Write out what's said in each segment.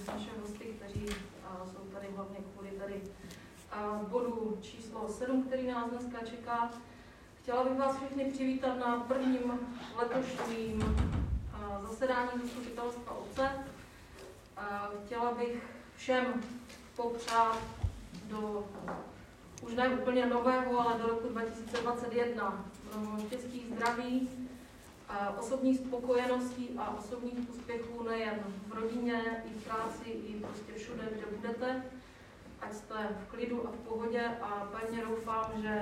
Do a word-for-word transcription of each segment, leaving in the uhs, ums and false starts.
naše hosty, kteří jsou tady hlavně kvůli tady bodu číslo sedm, který nás dneska čeká. Chtěla bych vás všechny přivítat na prvním letošním zasedání zastupitelstva obce. Chtěla bych všem popřát do už ne úplně nového, ale do roku dva tisíce dvacet jedna mnoho štěstí, zdraví, osobní spokojenosti a osobních úspěchů nejen v rodině, i v práci, i prostě všude, kde budete. Ať jste v klidu a v pohodě a pevně doufám, že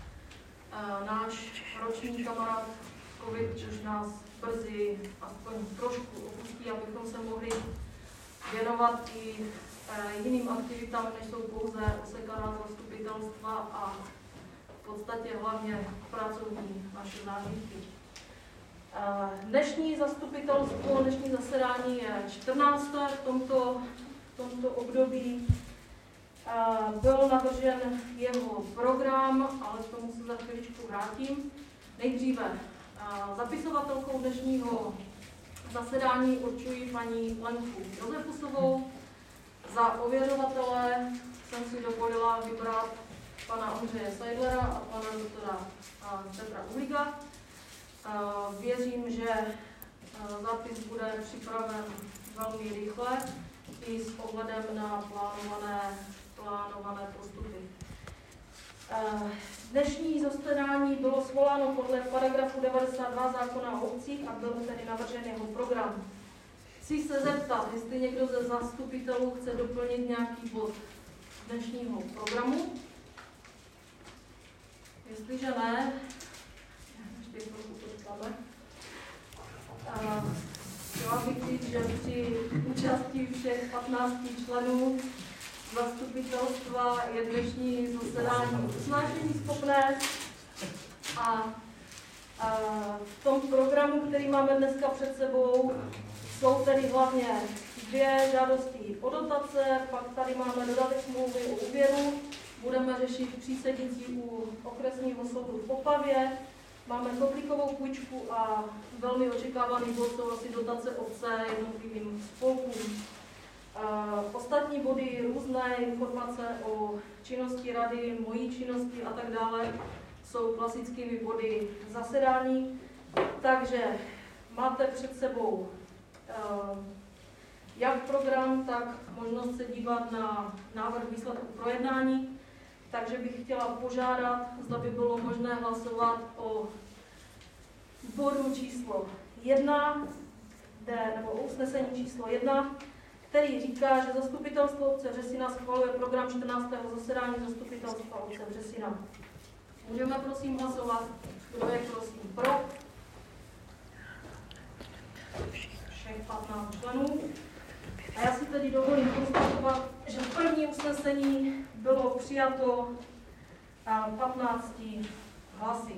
náš roční kamarád COVID už nás brzy aspoň trošku opustí, abychom se mohli věnovat i jiným aktivitám, než jsou pouze osekaná zastupitelstva a v podstatě hlavně pracovní naše zážitky. Dnešní zastupitelstvo, dnešní zasedání je čtrnácté v tomto, v tomto období. Byl navržen jeho program, ale k tomu se za chviličku vrátím. Nejdříve zapisovatelkou dnešního zasedání určuji paní Lenku Josefusovou. Za ověřovatele jsem si dovolila vybrat pana Ondřeje Seidlera a pana doktora Petra Uhlíka. Věřím, že zápis bude připraven velmi rychle i s ohledem na plánované, plánované postupy. Dnešní zasedání bylo svoláno podle paragrafu devadesát dva zákona o obcích a byl tedy navržen jeho program. Chci se zeptat, jestli někdo ze zastupitelů chce doplnit nějaký bod dnešního programu. Jestliže ne, ještě trochu počkáme. Chtěla bych říct, že při účasti všech patnácti členů zastupitelstva je dnešní zasedání usnášení schopné a, a v tom programu, který máme dneska před sebou, jsou tedy hlavně dvě žádosti o dotace, pak tady máme dodatek smlouvy o úvěru, budeme řešit přísedící u okresního soudu v Opavě, máme kotlíkovou půjčku a velmi očekávaný bod jsou asi dotace obce jednotlivým spolkům. Ostatní body, různé informace o činnosti rady, mojí činnosti a tak dále jsou klasickými body zasedání, takže máte před sebou jak program, tak možnost se dívat na návrh výsledku projednání. Takže bych chtěla požádat, zda by bylo možné hlasovat o bodu číslo jedna, nebo o usnesení číslo jedna, který říká, že zastupitelstvo obce Břesina schvaluje program čtrnáctého zasedání zastupitelstva obce Břesina. Můžeme prosím hlasovat, kdo je prosím pro? Všech patnáct členů. A já si tedy dovolím konstatovat, že první usnesení bylo přijato patnácti hlasy.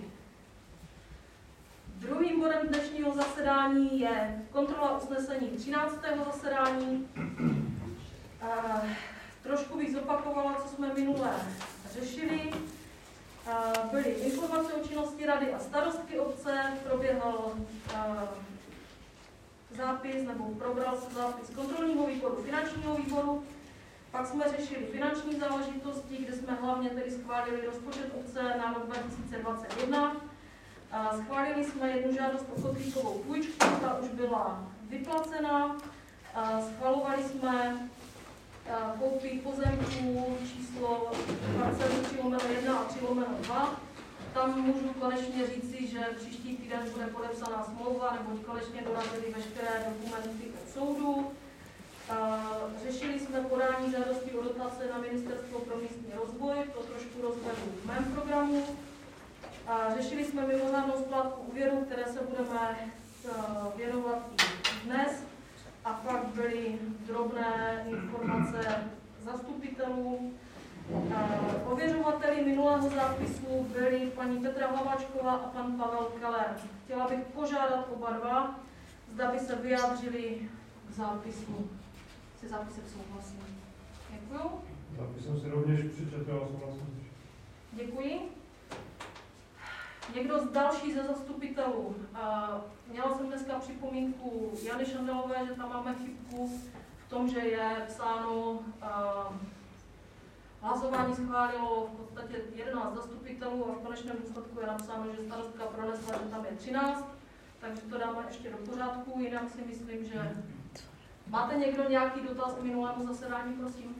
Druhým bodem dnešního zasedání je kontrola usnesení třináctého zasedání. E, trošku bych zopakovala, co jsme minule řešili. E, byly informace o činnosti rady a starostky obce, proběhl e, zápis, nebo probral se zápis kontrolního výboru, finančního výboru. Pak jsme řešili finanční záležitosti, kde jsme hlavně tedy schválili rozpočet obce na rok dva tisíce dvacet jedna. Schválili jsme jednu žádost o kotlíkovou půjčku, ta už byla vyplacena. Schvalovali jsme koupit pozemků číslo parcely tři lomeno jedna a tři lomeno dva. Tam můžu konečně říci, že příští týden bude podepsaná smlouva, nebo konečně dorazily veškeré dokumenty od soudu. Řešili jsme podání žádosti o dotace na Ministerstvo pro místní rozvoj, to trošku rozvedu v mém programu. Řešili jsme mimořádnou splátku úvěru, které se budeme věnovat i dnes. A pak byly drobné informace zastupitelů. Ověřovateli minulého zápisu byli paní Petra Hlaváčková a pan Pavel Keller. Chtěla bych požádat oba dva, zda by se vyjádřili k zápisu. Se zápisem souhlasím. Děkuju. Zápis jsem si rovněž přečetl a souhlasím. Děkuji. Někdo z další ze zastupitelů. Měla jsem dneska připomínku Jany Šandelové, že tam máme chybku v tom, že je psáno, uh, hlasování schválilo v podstatě jedenáct zastupitelů a v konečném důsledku je napsáno, že starostka pronesla, že tam je třináct, takže to dáme ještě do pořádku, jinak si myslím, že... Máte někdo nějaký dotaz k minulému zasedání, prosím?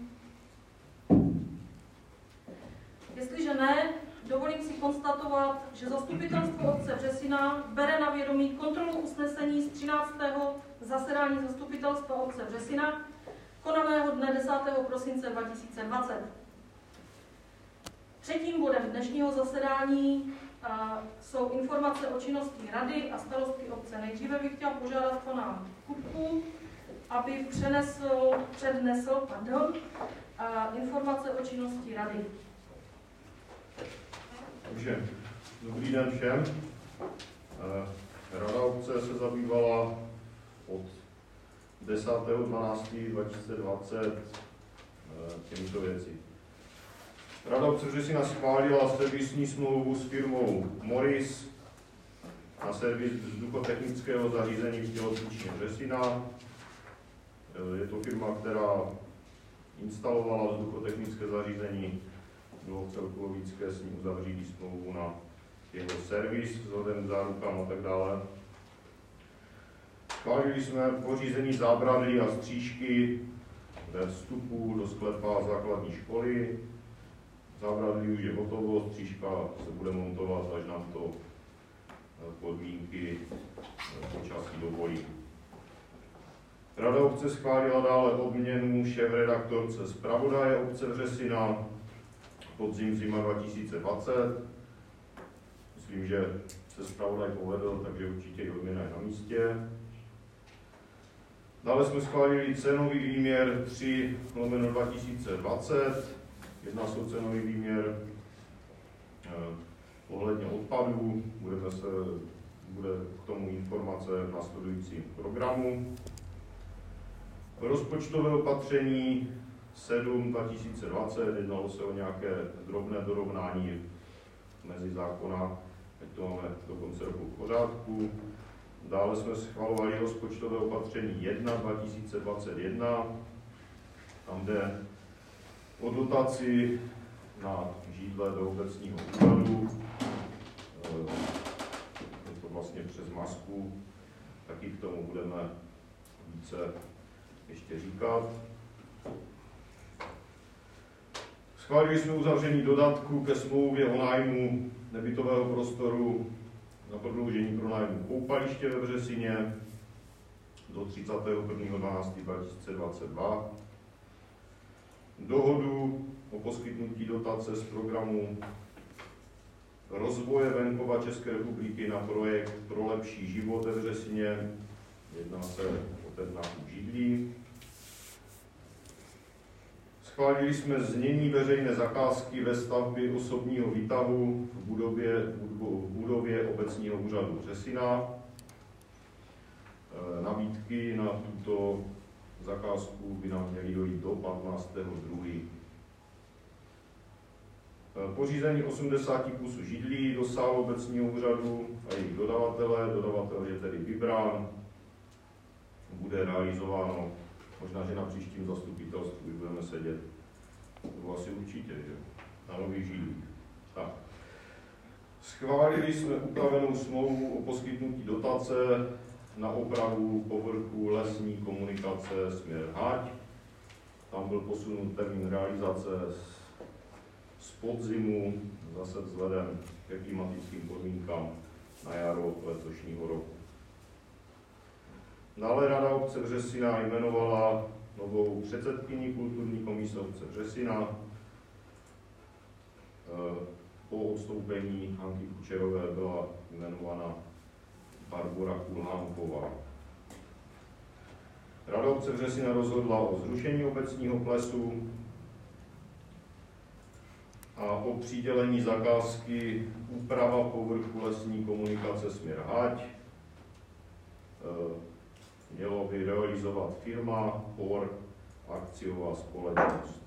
Jestliže ne, dovolím si konstatovat, že zastupitelstvo obce Břesina bere na vědomí kontrolu usnesení z třináctého zasedání zastupitelstva obce Břesina, konaného dne desátého prosince dva tisíce dvacet. Třetím bodem dnešního zasedání a, jsou informace o činnosti rady a starostky obce. Nejdříve bych chtěla požádat pana Kupku, aby přenesl, přednesl pardon, a, informace o činnosti rady. Takže dobrý den všem. Rada obce se zabývala od desátého dvanáctého dva tisíce dvacet těmito věci. Rada obce Břesina schválila servisní smlouvu s firmou Morris na servis vzduchotechnického zařízení v tělocvičně Břesina. Je to firma, která instalovala vzduchotechnické zařízení. Bylo celkově logické s ním uzavřít smlouvu na jeho servis, vzhledem k zárukám a tak dále. Schválili jsme pořízení zábrany a střížky ve vstupu do sklepa základní školy. Zábradlí už je hotovo, střížka se bude montovat, až nám to podmínky počasí dovolí. Rada obce schválila dále obměnu šéfredaktorce zpravodaje obce Břesina podzim zima dva tisíce dvacet. Myslím, že se zpravodaj povedl, takže určitě i odměna je na místě. Dále jsme schválili cenový výměr tři lomeno dva tisíce dvacet. Jedná se o cenový výměr eh, ohledně odpadů. Budeme se, bude k tomu informace v následujícím programu. Rozpočtové opatření sedm dva tisíce dvacet, jednalo se o nějaké drobné dorovnání mezi zákona, ať to máme do konce roku v pořádku. Dále jsme schvalovali rozpočtové opatření jedna dva tisíce dvacet jedna, tam jde o dotaci na židle do obecního úřadu. Je to vlastně přes masku, taky k tomu budeme více ještě říkat. Schválili jsme uzavření dodatku ke smlouvě o nájmu nebytového prostoru na prodloužení pronájmu koupaliště ve Břesině do třicátého prvního dvanáctého dva tisíce dvacet dva. Dohodu o poskytnutí dotace z programu rozvoje venkova České republiky na projekt Pro lepší život ve Břesině. Jedná se o ten nákup židlí. Schválili jsme znění veřejné zakázky ve stavbě osobního výtahu v budově, v budově obecního úřadu Břesina. Nabídky na tuto zakázku by nám měly dojít do patnáctého druhého Pořízení osmdesáti kusů židlí do sálu obecního úřadu a jejich dodavatele. Dodavatel je tedy vybrán. Bude realizováno, možná, že na příštím zastupitelstvu už budeme sedět. To asi určitě, že? Na nových židlích. Tak. Schválili jsme upravenou smlouvu o poskytnutí dotace na opravu povrchu lesní komunikace směr Hať. Tam byl posunut termín realizace z, z podzimu, zase vzhledem ke klimatickým podmínkám na jaro letošního roku. Dále Rada obce Břesina jmenovala novou předsedkyni kulturní komise obce Břesina. Po odstoupení Hanky Kučerové byla jmenována Barbora Kulhánková. Rada obce Břesina rozhodla o zrušení obecního plesu a o přidělení zakázky úprava povrchu lesní komunikace směr Hať. Mělo by realizovat firma Por akciová společnost.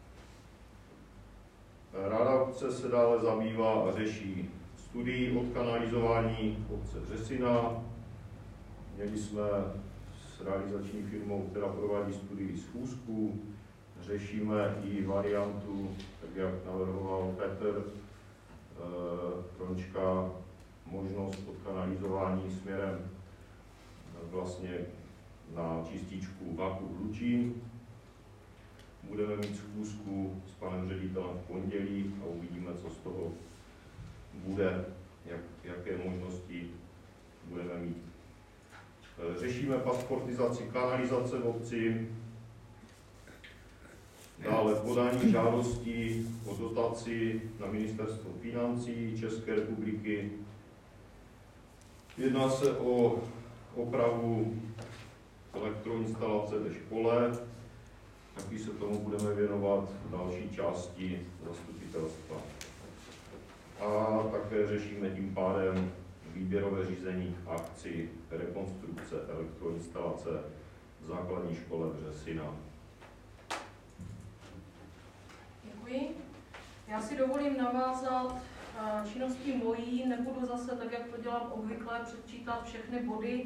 Rada obce se dále zabývá a řeší studii odkanalizování obce Břesina. Měli jsme s realizační firmou, která provádí studii schůzků. Řešíme i variantu, tak jak navrhoval Petr Rončka, možnost odkanalizování směrem vlastně na čističku Váku Hlučín. Budeme mít schůzku s panem ředitelem v pondělí a uvidíme, co z toho bude, jak, jaké možnosti budeme mít. Řešíme pasportizaci kanalizace v obci, dále podání žádostí o dotaci na Ministerstvo financí České republiky. Jedná se o opravu elektroinstalace ve škole, taky se tomu budeme věnovat v další části zastupitelstva. A také řešíme tím pádem výběrové řízení k akci rekonstrukce elektroinstalace v základní škole Břesina. Děkuji. Já si dovolím navázat činností mojí, nebudu zase tak, jak to dělám obvykle, předčítat všechny body.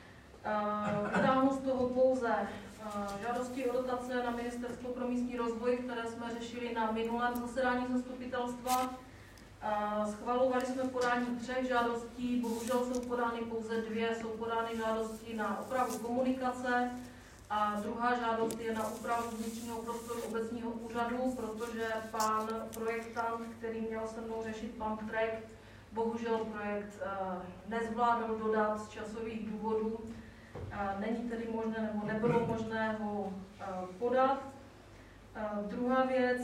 Vytáhnu z toho pouze žádosti o dotace na Ministerstvo pro místní rozvoj, které jsme řešili na minulém zasedání zastupitelstva. Schvalovali jsme podání třech žádostí, bohužel jsou podány pouze dvě, jsou podány žádosti na opravu komunikace a druhá žádost je na úpravu vnitřního prostoru obecního úřadu, protože pan projektant, který měl se mnou řešit pan Trek, bohužel projekt nezvládl dodat z časových důvodů. Není tedy možné, nebo nebylo možné ho podat. Druhá věc,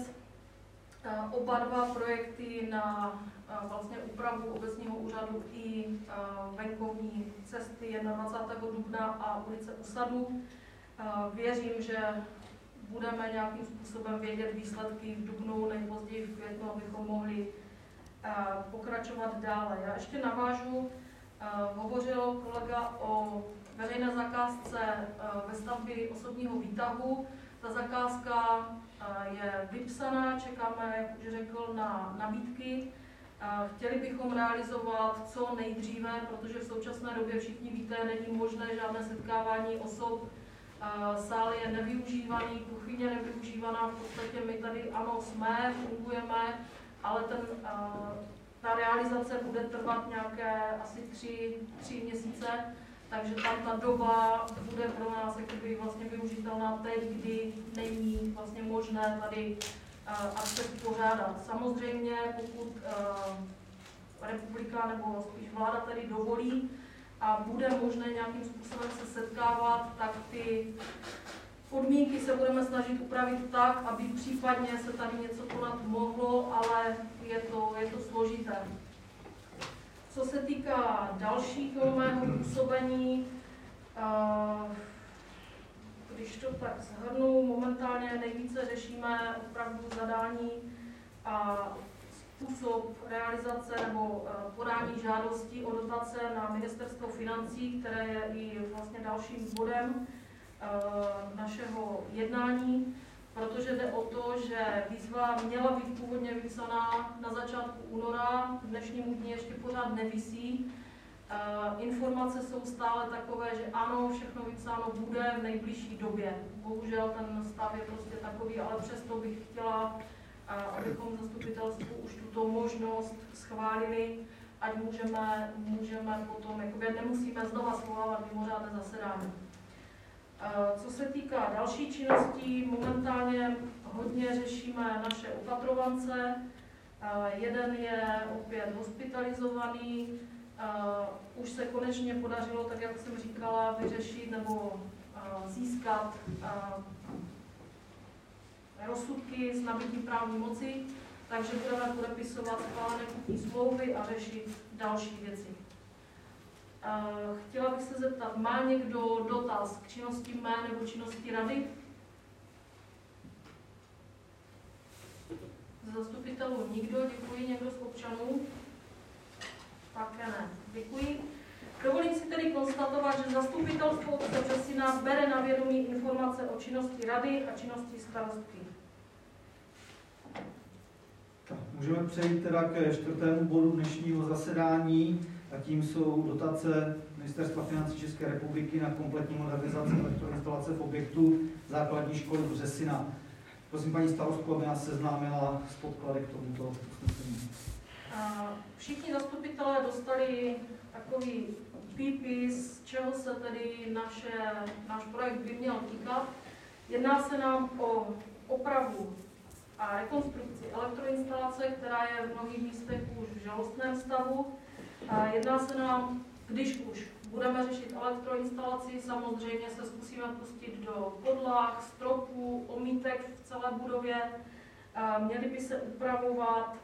oba dva projekty na vlastně úpravu obecního úřadu i venkovní cesty dvacátého prvního dubna a ulice u Sadu. Věřím, že budeme nějakým způsobem vědět výsledky v dubnu, nejpozději v květnu, abychom mohli pokračovat dále. Já ještě navážu, hovořil kolega o veřejné zakázce ve stavbě osobního výtahu. Ta zakázka je vypsaná, čekáme, jak už řekl, na nabídky. Chtěli bychom realizovat co nejdříve, protože v současné době všichni víte, není možné žádné setkávání osob. Sál je nevyužívaný, kuchyně nevyužívaná, v podstatě my tady ano jsme, fungujeme, ale ten, ta realizace bude trvat nějaké asi tři, tři měsíce, takže tam ta doba bude pro nás jakoby vlastně využitelná teď, kdy není vlastně možné tady akce pořádat. Samozřejmě, pokud republika nebo spíš vláda tady dovolí a bude možné nějakým způsobem se setkávat, tak ty podmínky se budeme snažit upravit tak, aby případně se tady něco konat mohlo, ale je to, je to složité. Co se týká dalšího mého působení, když to tak shrnu, momentálně nejvíce řešíme opravdu zadání a způsob realizace nebo podání žádostí o dotace na Ministerstvo financí, které je i vlastně dalším bodem našeho jednání, protože jde o to, že výzva měla být původně vypsaná na začátku února, k dnešnímu dni ještě pořád nevisí. Informace jsou stále takové, že ano, všechno vypsáno bude v nejbližší době. Bohužel ten stav je prostě takový, ale přesto bych chtěla, abychom zastupitelstvu už tuto možnost schválili, ať můžeme, můžeme potom, jakoby nemusíme znova svolávat mimořádné zasedání. Co se týká další činností, momentálně hodně řešíme naše opatrovance. Jeden je opět hospitalizovaný. Už se konečně podařilo, tak jak jsem říkala, vyřešit nebo získat rozsudky s nabytím právní moci, takže budeme podepisovat schválené kupní smlouvy a řešit další věci. Chtěla bych se zeptat, má někdo dotaz k činnosti mé nebo činnosti rady? Z zastupitelů nikdo, děkuji. Někdo z občanů? Také ne, děkuji. Dovolím si tedy konstatovat, že zastupitelstvo obce Břesina bere na vědomí informace o činnosti rady a činnosti starostky. Tak, můžeme přejít teda ke čtvrtému bodu dnešního zasedání a tím jsou dotace Ministerstva financí České republiky na kompletní modernizaci elektroinstalace v objektu základní školy Břesina. Prosím paní starostku, aby nás seznámila s podklady k tomuto usnesení. Všichni zastupitelé dostali takový výpis, čeho se tedy naše, náš projekt by měl týkat. Jedná se nám o opravu a rekonstrukci elektroinstalace, která je v mnohých místech už v žalostném stavu. Jedná se nám, když už budeme řešit elektroinstalaci, samozřejmě se zkusíme pustit do podlah, stropů, omítek v celé budově. Měly by se upravovat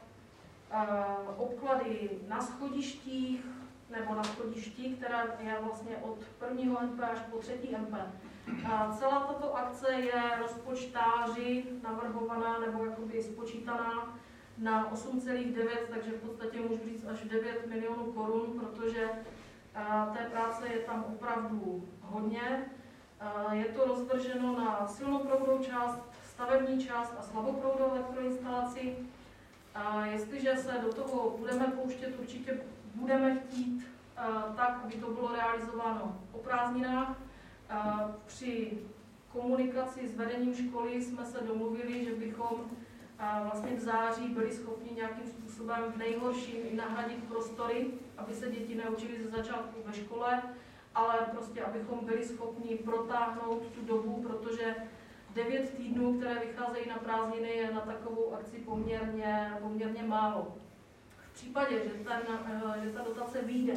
obklady na schodištích, nebo na schodišti, která je vlastně od prvního M P až po třetí M P. A celá tato akce je rozpočtáři navrhovaná nebo jakoby spočítaná na osm celá devět, takže v podstatě můžu říct až devět milionů korun, protože té práce je tam opravdu hodně. Je to rozvrženo na silnoproudovou část, stavební část a slaboproudovou elektroinstalaci. A jestliže se do toho budeme pouštět, určitě budeme chtít uh, tak, aby to bylo realizováno o prázdninách. Uh, při komunikaci s vedením školy jsme se domluvili, že bychom uh, vlastně v září byli schopni nějakým způsobem v nejhorším i nahradit prostory, aby se děti neučily ze začátku ve škole, ale prostě abychom byli schopni protáhnout tu dobu, protože devět týdnů, které vycházejí na prázdniny, je na takovou akci poměrně, poměrně málo. V případě, že, ten, že ta dotace vyjde,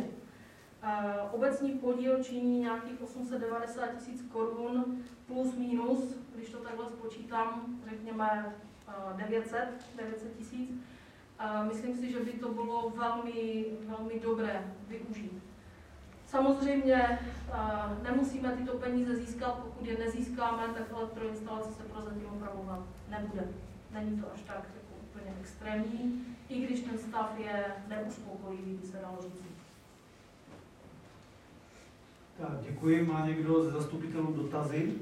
obecní podíl činí nějakých osm set devadesát tisíc korun plus minus, když to takhle spočítám, řekněme devět set tisíc. Myslím si, že by to bylo velmi, velmi dobré využít. Samozřejmě nemusíme tyto peníze získat, pokud je nezískáme, tak elektroinstalace se prozatím opravovat nebude. Není to až tak jako úplně extrémní, i když ten stav je neuspokojivý, by se dalo říct. Tak, děkuji. Má někdo ze zastupitelů dotazy?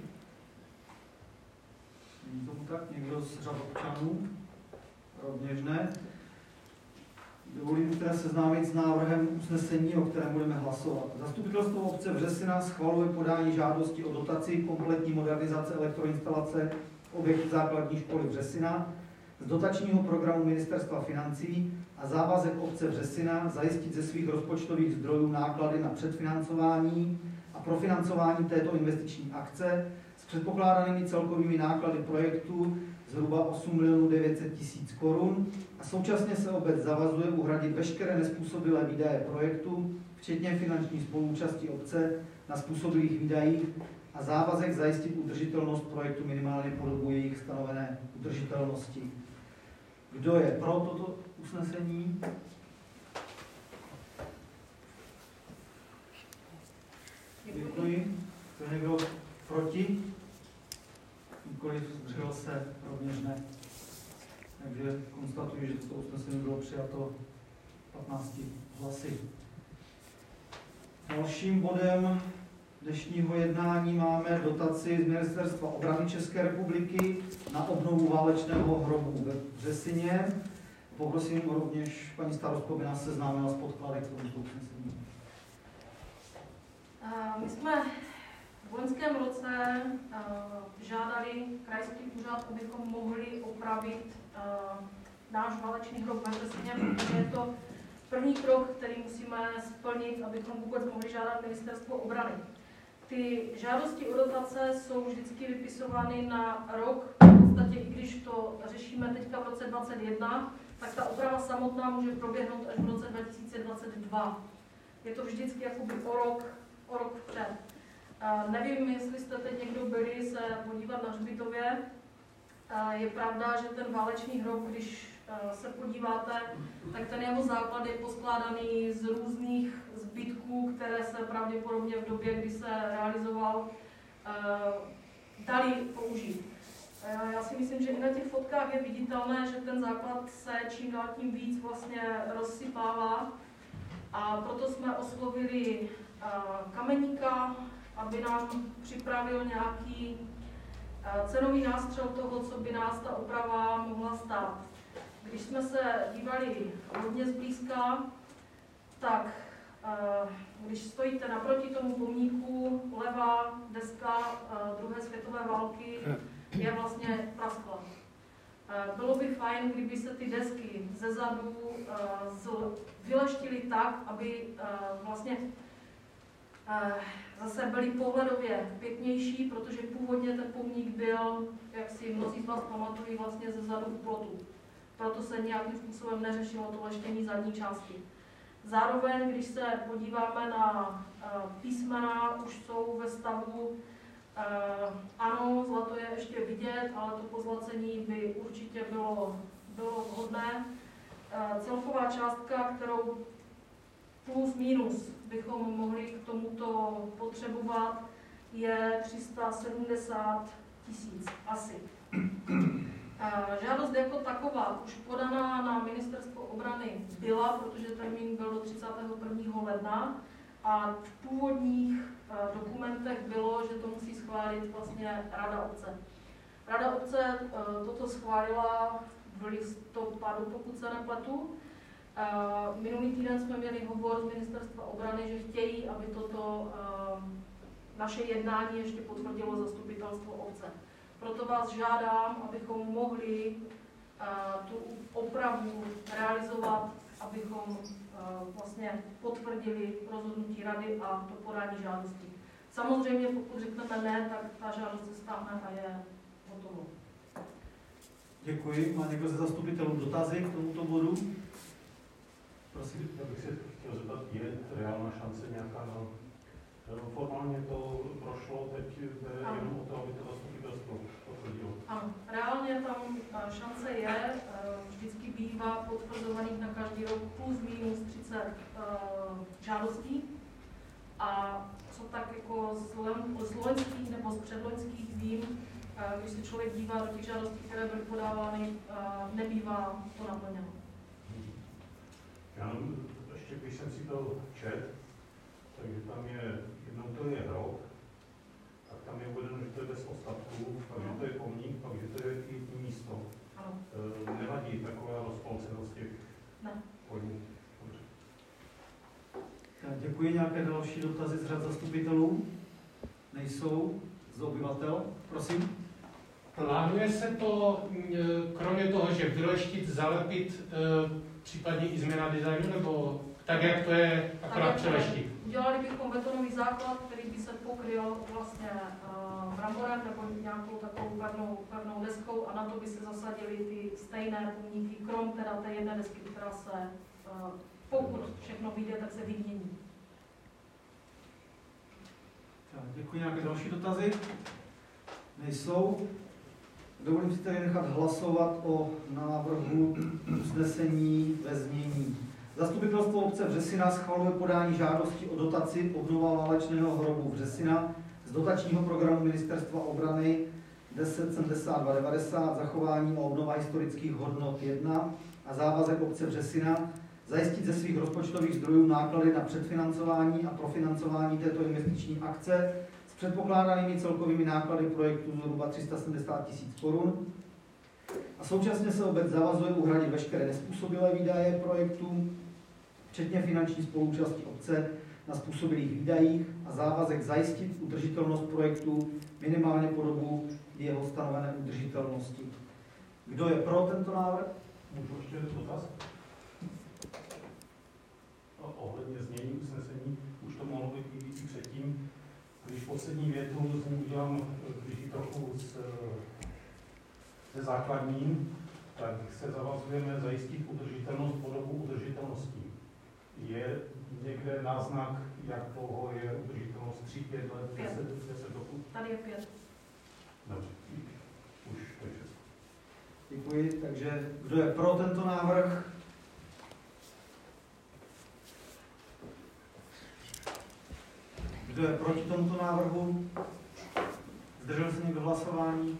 Není tomu tak? Někdo z řad občanů? Rovněž ne. Dovolím teda seznámit s návrhem usnesení, o kterém budeme hlasovat. Zastupitelstvo obce Břesina schvaluje podání žádosti o dotaci kompletní modernizace elektroinstalace objektu základní školy Břesina z dotačního programu Ministerstva financí a závazek obce Břesina zajistit ze svých rozpočtových zdrojů náklady na předfinancování a profinancování této investiční akce s předpokládanými celkovými náklady projektu zhruba osm milionů devět set tisíc korun a současně se obec zavazuje uhradit veškeré nezpůsobilé výdaje projektu, včetně finanční spoluúčasti obce na způsobilých výdajích a závazek zajistit udržitelnost projektu minimálně po dobu jejich stanovené udržitelnosti. Kdo je pro toto usnesení? Děkuji. Kdo někdo proti? Nikoliv, zdržel se, rovněž ne. Takže konstatuji, že toto usnesení bylo přijato patnácti hlasy. Dalším bodem dnešního jednání máme dotaci z Ministerstva obrany České republiky na obnovu válečného hrobu ve Břesině. Poprosím rovněž paní starostku, aby nás seznámila s podklady k tomuto usnesení. My jsme v loňském roce uh, žádali krajský úřad, abychom mohli opravit uh, náš válečný hrob ve Břesině, protože je to první krok, který musíme splnit, abychom vůbec mohli žádat Ministerstvo obrany. Ty žádosti o dotace jsou vždycky vypisovány na rok, v podstatě i když to řešíme teďka v roce dvacet jedna, tak ta oprava samotná může proběhnout až v roce dva tisíce dvacet dva. Je to vždycky jakoby o rok, o rok vpřed. Uh, nevím, jestli jste teď někdo byli se podívat na hřbitově. Uh, je pravda, že ten válečný hrob, když uh, se podíváte, tak ten jeho základ je poskládaný z různých zbytků, které se pravděpodobně v době, kdy se realizoval, uh, dali použít. Uh, já si myslím, že i na těch fotkách je viditelné, že ten základ se čím dál tím víc vlastně rozsypává. A proto jsme oslovili uh, kameníka, aby nám připravil nějaký uh, cenový nástřel toho, co by nás ta oprava mohla stát. Když jsme se dívali hodně zblízka, tak Když stojíte naproti tomu pomníku, levá deska druhé světové války je vlastně praskla. Bylo by fajn, kdyby se ty desky ze zadu vyleštily tak, aby vlastně zase byly pohledově pěknější, protože původně ten pomník byl, jak si mnozí z vás pamatují, vlastně ze zadu u plotu. Proto se nějakým způsobem neřešilo to leštění zadní části. Zároveň, když se podíváme na písmena, už jsou ve stavu, ano, zlato je ještě vidět, ale to pozlacení by určitě bylo, bylo vhodné. Celková částka, kterou plus minus bychom mohli k tomuto potřebovat, je tři sta sedmdesát tisíc asi. Žádost jako taková už podaná na Ministerstvo obrany byla, protože termín byl do třicátého prvního ledna a v původních dokumentech bylo, že to musí schválit vlastně Rada obce. Rada obce toto schválila v listopadu, pokud se nepletu. Minulý týden jsme měli hovor z Ministerstva obrany, že chtějí, aby toto naše jednání ještě potvrdilo zastupitelstvo obce. Proto vás žádám, abychom mohli tu opravu realizovat, abychom vlastně potvrdili rozhodnutí rady a to podání žádosti. Samozřejmě, pokud řekneme ne, tak ta žádost se stáhne a je hotovo. Děkuji. Má někdo ze zastupitelů dotazy k tomuto bodu? Prosím. Já bych se chtěl zeptat, je reálná šance nějaká na... Formálně to prošlo, teď jde jenom o to, aby to zastupitelstvo potvrdilo. Ano, reálně tam šance je, vždycky bývá potvrzovaných na každý rok plus minus třicet uh, žádostí. A co tak jako z loňských nebo z předloňských vím, uh, když se člověk dívá do těch žádostí, které byly podávány, uh, nebývá to naplněno. Já ještě když jsem si to čet, takže tam je, jednou to je hrob, tak tam je uvedeno, že to je bez ostatků, pak že to je pomník, pak že to je i místo. Ano. E, nevadí taková rozpolcenost těch pojmů. Děkuji. Nějaké další dotazy z řad zastupitelů? Nejsou? Z obyvatel? Prosím. Plánuje se to, kromě toho, že vyleštit, zalepit, případně i změna designu, nebo tak, jak to je, akorát přeleštit? Udělali bychom betonový základ, který by se pokryl vlastně uh, bramborem nebo nějakou takovou pevnou, pevnou deskou a na to by se zasadily ty stejné pomníky, krom teda té jedné desky, která se, uh, pokud všechno vyjde, tak se vymění. Děkuji. Nějaké další dotazy? Nejsou. Dovolím si tedy nechat hlasovat o návrhu usnesení ve znění. Zastupitelstvo obce Vřesina schvaluje podání žádosti o dotaci obnova válečného hrobu Vřesina z dotačního programu Ministerstva obrany deset sedmdesát dva devadesát zachování a obnova historických hodnot jedna a závazek obce Vřesina zajistit ze svých rozpočtových zdrojů náklady na předfinancování a profinancování této investiční akce s předpokládanými celkovými náklady projektu zhruba tři sta sedmdesát tisíc korun. A současně se obec zavazuje uhradit veškeré nezpůsobilé výdaje projektu, včetně finanční spoluúčasti obce na způsobilých výdajích a závazek zajistit udržitelnost projektu minimálně po dobu jeho stanovené udržitelnosti. Kdo je pro tento návrh? Můžu ještě dotaz? Ohledně znění usnesení, už to mohlo být i předtím, když poslední větu z ní udělám, když ji trochu s, se základním, tak se zavazujeme zajistit udržitelnost po dobu udržitelnosti. Je někde náznak, jak dlouho je udržitelnost? tři, pět let, deset roku? Tady je pět. Dobře, už to je všechno. Děkuji. Takže kdo je pro tento návrh? Kdo je proti tomuto návrhu? Zdržel se někdo hlasování?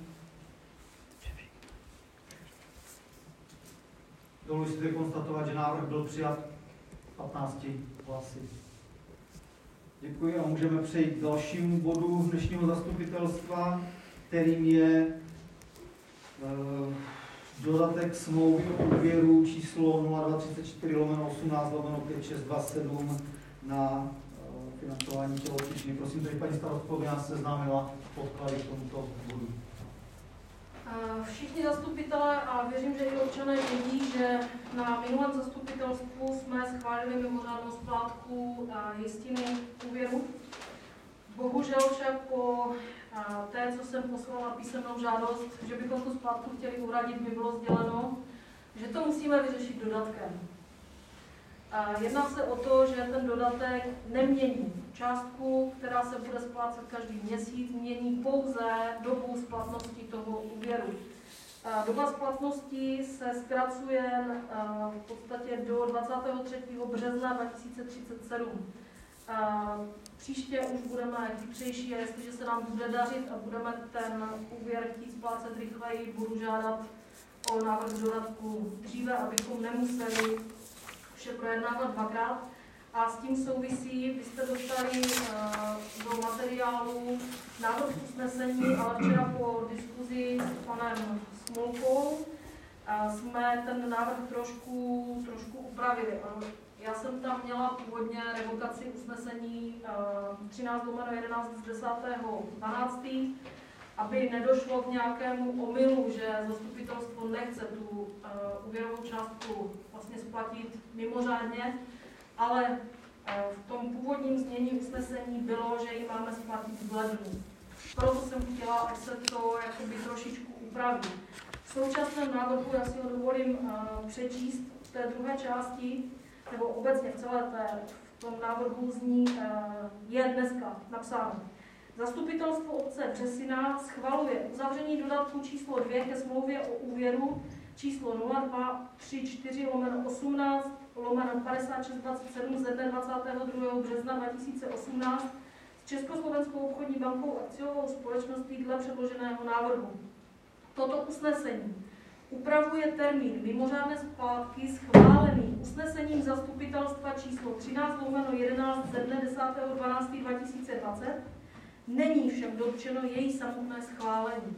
Dovoluji si tedy konstatovat, že návrh byl přijat patnácti hlasy. Děkuji a můžeme přejít k dalšímu bodu dnešního zastupitelstva, kterým je uh, dodatek smlouvy o úvěru číslo nula dva třicet čtyři lomeno osmnáct lomeno pět šest dva sedm na financování tělocvičny. Prosím tady paní starostko, aby nás seznámila podklady k tomuto bodu. Všichni zastupitelé a věřím, že i občané vědí, že na minulém zastupitelstvu jsme schválili mimořádnou splátku jistiny úvěru. Bohužel však po té, co jsem poslala písemnou žádost, že bychom tu splátku chtěli uhradit, mi bylo sděleno, že to musíme vyřešit dodatkem. Jedná se o to, že ten dodatek nemění částku, která se bude splácet každý měsíc, mění pouze dobu splatnosti toho úvěru. Doba splatnosti se zkracuje v podstatě do dvacátého třetího března dva tisíce třicet sedm. Příště už budeme chytřejší a jestliže se nám bude dařit a budeme ten úvěr chtít splácet rychleji, budu žádat o návrh dodatku dříve, abychom nemuseli vše projednávat dvakrát. A s tím souvisí, vy jste dostali uh, do materiálu návrh usnesení, ale včera po diskuzi s panem Smolkou uh, jsme ten návrh trošku, trošku upravili. Uh, já jsem tam měla původně revokaci usnesení uh, třináct lomeno jedenáct z desátého dvanáctého aby nedošlo k nějakému omylu, že zastupitelstvo nechce tu uh, úvěrovou částku vlastně splatit mimořádně, ale uh, v tom původním znění usnesení bylo, že ji máme splatit v lednu. Proto jsem chtěla, ať se to jakoby trošičku upraví. V současném návrhu, já si ho dovolím uh, přečíst v té druhé části, nebo obecně v celé té, v tom návrhu zní, uh, je dneska napsáno. Zastupitelstvo obce Břesina schvaluje uzavření dodatku číslo dvě ke smlouvě o úvěru číslo nula dva tři čtyři lomeno osmnáct lomeno padesát šest dvacet sedm ze dne dvacátého druhého března dva tisíce osmnáct s Československou obchodní bankou akciovou společností dle předloženého návrhu. Toto usnesení upravuje termín mimořádné splátky schválený usnesením zastupitelstva číslo třináct lomeno jedenáct ze dne desátého dvanáctého dva tisíce dvacet. Není však dotčeno její samotné schválení.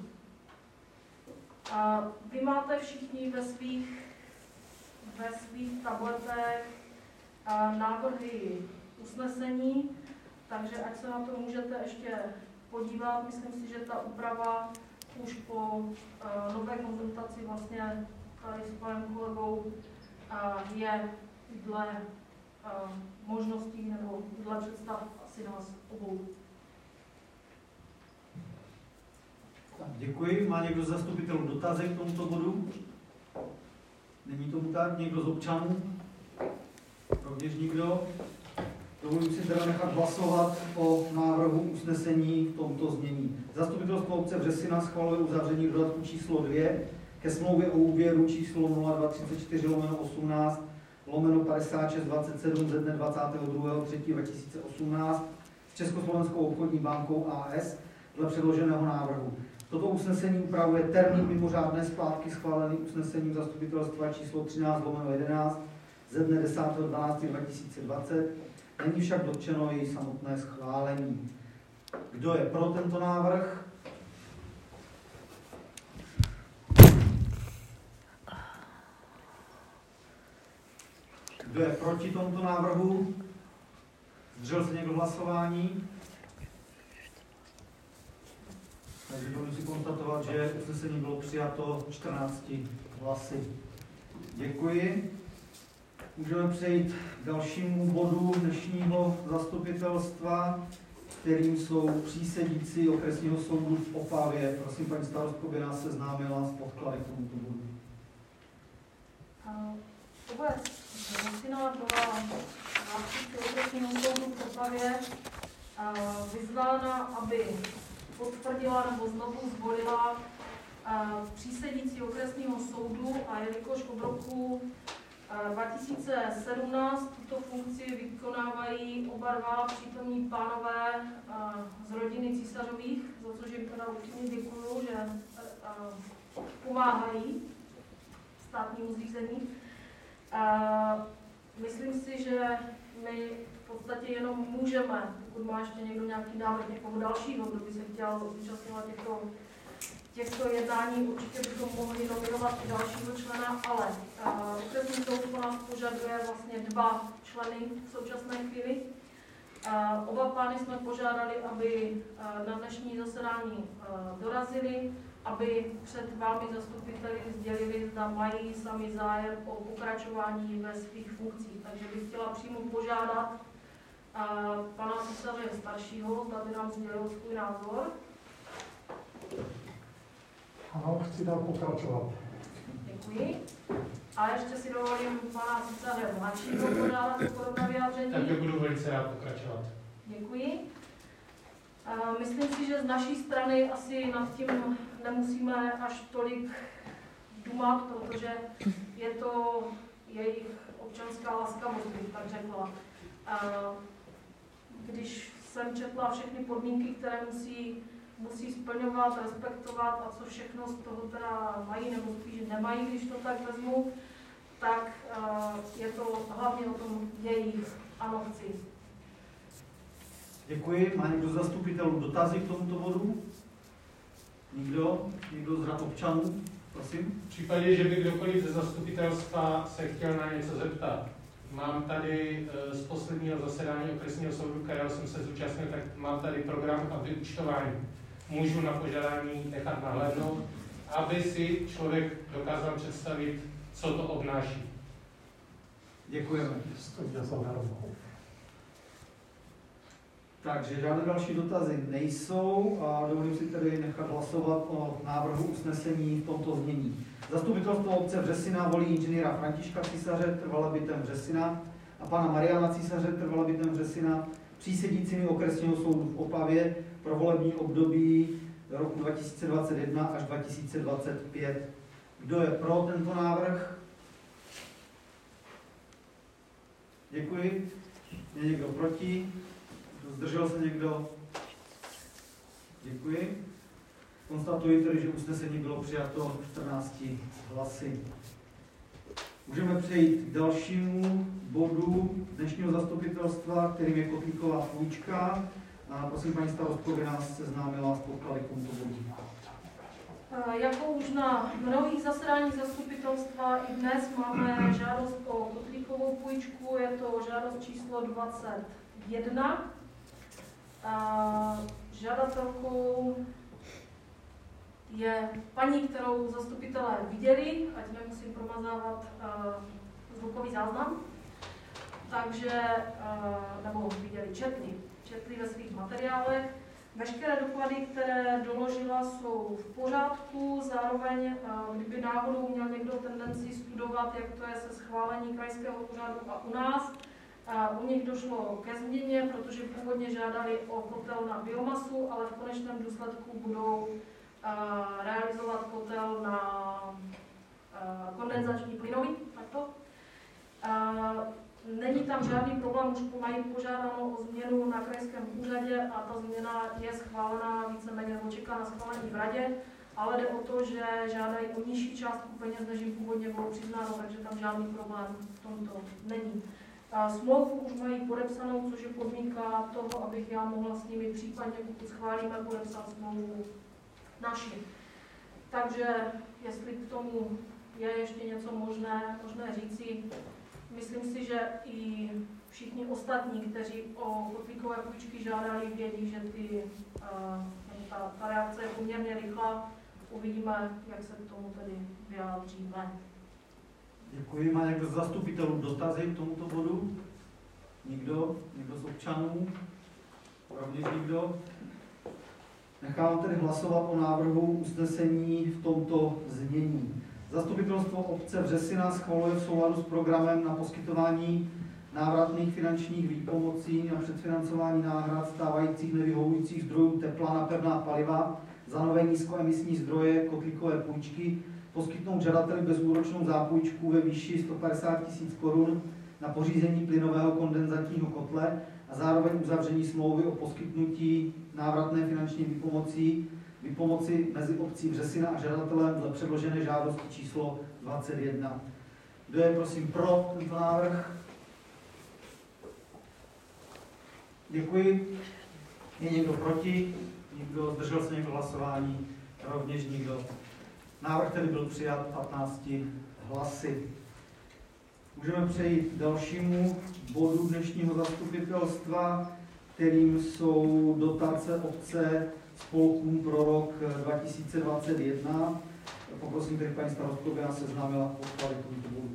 A vy máte všichni ve svých, ve svých tabletech návrhy usnesení, takže ať se na to můžete ještě podívat. Myslím si, že ta úprava už po uh, nové konzultaci vlastně tady s panem kolegou uh, je dle uh, možností nebo dle představ asi nás obou. Děkuji. Má někdo z zastupitelů dotazy k tomuto bodu? Není tomu tak? Někdo z občanů? Rovněž nikdo? Dovolím si teda nechat hlasovat o návrhu usnesení v tomto znění. Zastupitelstvo obce Břesina schvaluje uzavření dodatku číslo dvě ke smlouvě o úvěru číslo nula dva třicet čtyři lomeno osmnáct lomeno padesát šest dvacet sedm ze dne dvacátého druhého třetího dva tisíce osmnáct s Československou obchodní bankou A S dle předloženého návrhu. Toto usnesení upravuje termín mimořádné splátky schválený usnesením zastupitelstva číslo třináct lomeno jedenáct ze dne desátého dvanáctého dva tisíce dvacet. Není však dotčeno její samotné schválení. Kdo je pro tento návrh? Kdo je proti tomuto návrhu? Zdržel se někdo hlasování? Takže budu si konstatovat, že usnesení bylo přijato čtrnácti hlasy. Děkuji. Můžeme přejít k dalšímu bodu dnešního zastupitelstva, kterým jsou přísedící okresního soudu v Opavě. Prosím, paní starostko, by nás seznámila s podklady k tomuto bodu. Obec Břesina byla zástupce okresního soudu v Opavě vyzvána, aby potvrdila nebo znovu zvolila přísedící okresního soudu, a jelikož od roku dva tisíce sedmnáct tuto funkci vykonávají oba dva přítomní pánové z rodiny Císařových, za což jim teda upřímně děkuju, že pomáhají státnímu zřízení. Myslím si, že my v podstatě jenom můžeme, pokud má ještě někdo nějaký návrh někoho dalšího, kdo by se chtěl zúčastňovat těchto těchto jednání určitě bychom mohli nominovat i dalšího člena, ale uh, okresní soud po nás požaduje vlastně dva členy v současné chvíli. Uh, oba pány jsme požádali, aby uh, na dnešní zasedání uh, dorazili, aby před vámi zastupiteli sdělili, zda mají sami zájem o pokračování ve svých funkcích. Takže bych chtěla přímo požádat uh, pana císaře staršího, zda by nám sdělil svůj názor. Ano, chci dál pokračovat. Děkuji. A ještě si dovolím pana císaře mladšího požádat o podobné vyjádření. Takže budu velice rád pokračovat. Děkuji. Uh, myslím si, že z naší strany asi nad tím nemusíme až tolik dumat, protože je to jejich občanská laskavost, bych tak řekla. Uh, když jsem četla všechny podmínky, které musí, musí splňovat, respektovat a co všechno z toho teda mají, nebo spíš nemají, když to tak vezmu, tak uh, je to hlavně o tom jejich ano chci. Děkuji. Má někdo z zastupitelů dotazy k tomuto bodu? Nikdo? Nikdo z rad občanů? Prosím. V případě, že by kdokoliv ze zastupitelstva se chtěl na něco zeptat, mám tady z posledního zasedání okresního soudu, kterého jsem se zúčastnil, tak mám tady program a vyúčtování. Můžu na požádání nechat nahlédnout, aby si člověk dokázal představit, co to obnáší. Děkujeme. Stojí za národnou. Takže žádné další dotazy nejsou a dovolím si tedy nechat hlasovat o návrhu usnesení v tomto znění. Zastupitelstvo obce Břesina volí inženýra Františka Císaře, trvale bytem Břesina, a pana Mariana Císaře, trvale bytem Břesina, přísedícími okresního soudu v Opavě pro volební období roku dva tisíce dvacet jedna až dva tisíce dvacet pět. Kdo je pro tento návrh? Děkuji. Je někdo proti? Zdržel se někdo? Děkuji. Konstatuji tedy, že usnesení bylo přijato čtrnácti hlasy. Můžeme přejít k dalšímu bodu dnešního zastupitelstva, kterým je Kotlíková půjčka. A prosím, paní starostko, aby nás seznámila s podklady k tomuto bodu. Jako už na mnohých zasedáních zastupitelstva i dnes máme žádost o Kotlíkovou půjčku, je to žádost číslo dvacet jedna. A žadatelkou je paní, kterou zastupitelé viděli, ať nemusím promazávat uh, zvukový záznam, takže, uh, nebo viděli, četli, četli ve svých materiálech. Veškeré doklady, které doložila, jsou v pořádku, zároveň, uh, kdyby náhodou měl někdo tendenci studovat, jak to je se schválení krajského úřadu a u nás, Uh, u nich došlo ke změně, protože původně žádali o kotel na biomasu, ale v konečném důsledku budou uh, realizovat kotel na uh, kondenzační plynový. Takto. Uh, není tam žádný problém, už mají požádáno o změnu na krajském úřadě a ta změna je schválená, víceméně očekána schválení v radě, ale jde o to, že žádají o nižší částku peněz, než jim původně bylo přiznáno, takže tam žádný problém v tomto není. Smlouvu už mají podepsanou, což je podmínka toho, abych já mohla s nimi případně, pokud schválíme, podepsat smlouvu naši. Takže, jestli k tomu je ještě něco možné, možné říci, myslím si, že i všichni ostatní, kteří o kotlíkové půjčky žádali, vědí, že ty, uh, ta, ta reakce je poměrně rychlá. Uvidíme, jak se k tomu tedy vyjádříme. Děkuji. Má někdo z zastupitelů dotazy k tomuto bodu? Nikdo? Někdo z občanů? Rovněž nikdo? Nechám tedy hlasovat o návrhu usnesení v tomto znění. Zastupitelstvo obce Břesina schvaluje v souladu s programem na poskytování návratných finančních výpomocí na předfinancování náhrad stávajících nevyhovujících zdrojů tepla na pevná paliva za nové nízkoemisní zdroje kotlíkové půjčky poskytnout žadateli bezúročnou zápůjčku ve výši sto padesát tisíc korun na pořízení plynového kondenzačního kotle a zároveň uzavření smlouvy o poskytnutí návratné finanční výpomocí, výpomoci mezi obcí Břesina a žadatelem dle předložené žádosti číslo dvacet jedna. Kdo je prosím pro tento návrh? Děkuji. Je někdo proti? Někdo zdržel se někdo hlasování? Rovněž nikdo. Návrh tedy byl přijat patnácti hlasy. Můžeme přejít k dalšímu bodu dnešního zastupitelstva, kterým jsou dotace obce spolkům pro rok dva tisíce dvacet jedna. Poprosím tedy paní starostku, aby nás seznámila podklady tomuto bodu.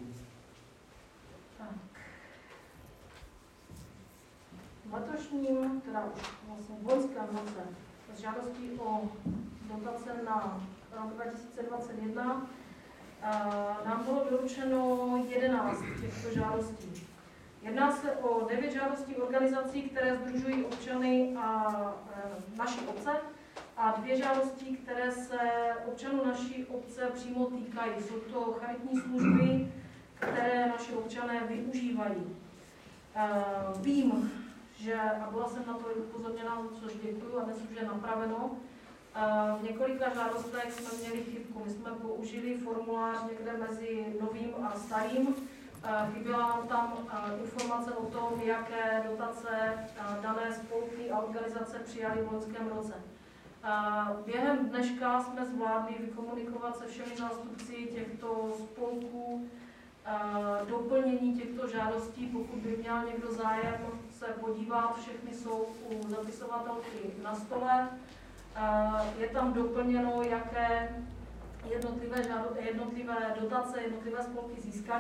V letošním, teda už vlastně v loňském roce, s žádostí o dotace na rok dva tisíce dvacet jedna nám bylo doručeno jedenáct těchto žádostí. Jedná se o devět žádostí organizací, které sdružují občany a e, naší obce, a dvě žádosti, které se občanů naší obce přímo týkají. Jsou to charitní služby, které naši občané využívají. E, vím, že, a byla jsem na to upozorněna, což děkuju, a dnes už je napraveno, v několika žádostech jsme měli chybku. My jsme použili formulář někde mezi novým a starým. Chyběla nám tam informace o tom, jaké dotace dané spolky a organizace přijaly v loňském roce. Během dneška jsme zvládli vykomunikovat se všemi zástupci těchto spolků doplnění těchto žádostí. Pokud by měl někdo zájem se podívat, všechny jsou u zapisovatelky na stole. Je tam doplněno, jaké jednotlivé, jednotlivé dotace, jednotlivé spolky získaly.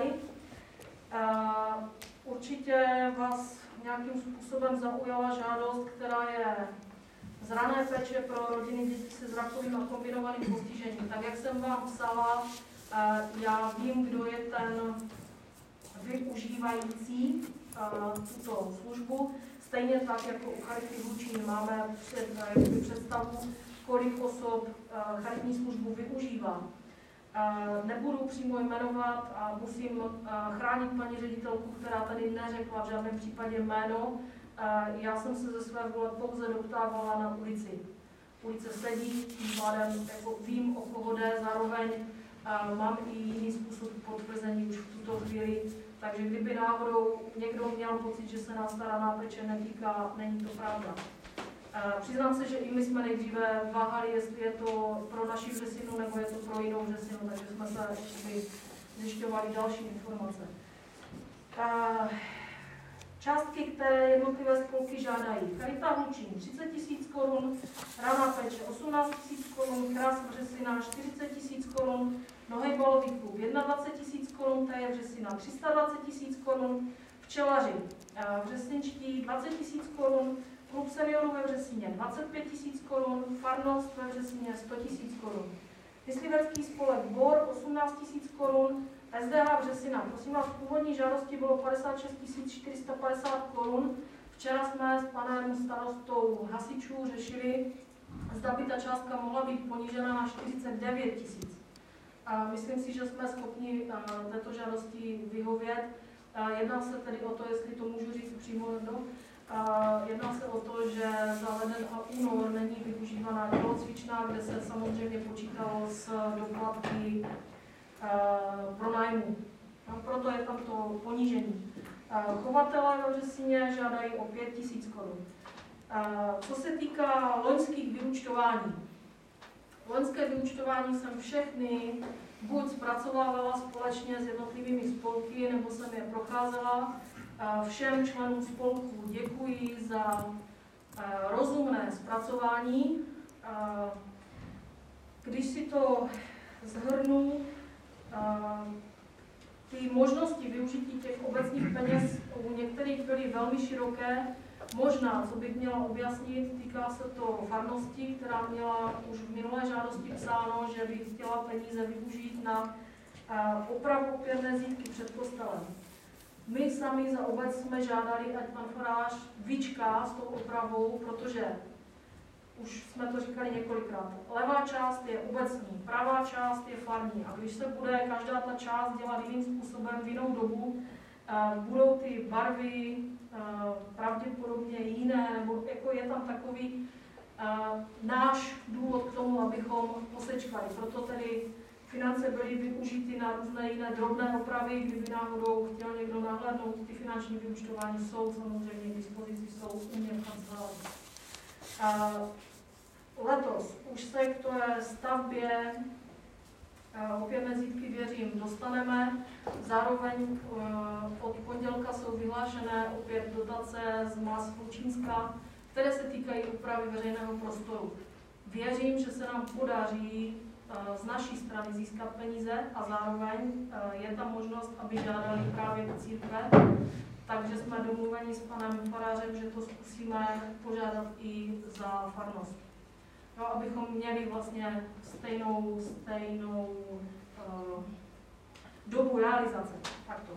Určitě vás nějakým způsobem zaujala žádost, která je z rané péče pro rodiny dětí se zrakovým a kombinovaným postižením. Tak jak jsem vám psala, já vím, kdo je ten využívající tuto službu. Stejně tak, jako u Charity Hlučín máme před, představu, kolik osob charitní službu využívá. Nebudu přímo jmenovat a musím chránit paní ředitelku, která tady neřekla v žádném případě jméno. Já jsem se ze své vole pouze doptávala na ulici. Ulice sedí, tím pádem jako vím, o koho jde, zároveň mám i jiný způsob potvrzení už v tuto chvíli. Takže kdyby náhodou někdo měl pocit, že se nás ta raná péče netýká, není to pravda. E, přiznám se, že i my jsme nejdříve váhali, jestli je to pro naši vřesinu nebo je to pro jinou vřesinu, takže jsme se zjišťovali další informace. E, částky, které jednotlivé spolky žádají. Charita Hlučín třicet tisíc korun, raná péče osmnáct tisíc korun, Krás Vřesina čtyřicet tisíc korun, Nohejbalový klub dvacet jedna tisíc korun, Taje Vřesina tři sta dvacet tisíc korun, Včelaři Vřesničtí dvacet tisíc korun, Klub seniorů ve Vřesině dvacet pět tisíc korun, Farnost ve Vřesině sto tisíc korun. Myslivecký spolek Bor osmnáct tisíc korun, S D H Vřesina, prosím vás, v původní žádosti bylo padesát šest tisíc čtyři sta padesát korun. Včera jsme s panem starostou hasičů řešili, zda by ta částka mohla být ponížena na čtyřicet devět tisíc. Myslím si, že jsme schopni této žádosti vyhovět. Jedná se tedy o to, jestli to můžu říct přímo jedno. Jedná se o to, že za leden a únor není využívaná tělocvičná, kde se samozřejmě počítalo s doplatky pro nájmu. Proto je tam to ponížení. Chovatelé ve Vřesině žádají o pět tisíc korun. Co se týká loňských vyúčtování. Loňské vyúčtování jsem všechny buď zpracovávala společně s jednotlivými spolky, nebo jsem je procházela. Všem členům spolku děkuji za rozumné zpracování. Když si to shrnu, ty možnosti využití těch obecních peněz u některých byly velmi široké. Možná, co bych měla objasnit, týká se to farnosti, která měla už v minulé žádosti psáno, že by chtěla peníze využít na opravu opěrné zítky před kostelem. My sami za obec jsme žádali, ať pan farář vyčká s tou opravou, protože už jsme to říkali několikrát. Levá část je obecní, pravá část je farní. A když se bude každá ta část dělat jiným způsobem v jinou dobu, budou ty barvy pravděpodobně jiné, nebo jako je tam takový náš důvod k tomu, abychom posečkali. Proto tedy finance byly využity na různé jiné drobné opravy, kdyby náhodou chtěl někdo nahlédnout, ty finanční vyúčtování jsou samozřejmě k dispozici, jsou u mě v kanceláři. letos už se k té stavbě opět mezítky věřím dostaneme. Zároveň od pondělka jsou vyhlášené opět dotace z Mlas Hlučínska, které se týkají úpravy veřejného prostoru. Věřím, že se nám podaří z naší strany získat peníze a zároveň je tam možnost, aby žádali právě církve. Takže jsme domluveni s panem farářem, že to zkusíme požádat i za farnost. No, abychom měli vlastně stejnou, stejnou uh, dobu realizace. Takto.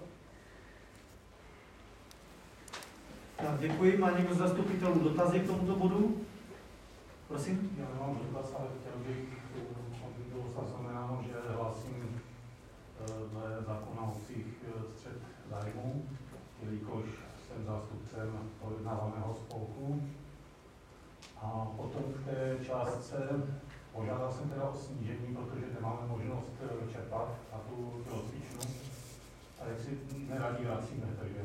Tak, děkuji. Má někdo z zastupitelů dotazy k tomuto bodu? Prosím. Já nemám dotaz, ale chtěl bych, aby bylo zaznamenáno, že hlásím dle zákona o obcích střet zájmů, jelikož jsem zástupcem projednávaného spolku. A potom v té částce požádal jsem teda o snížení, protože nemáme možnost čerpat na tu tělocvičnu. A jak si neradí vracíme, takže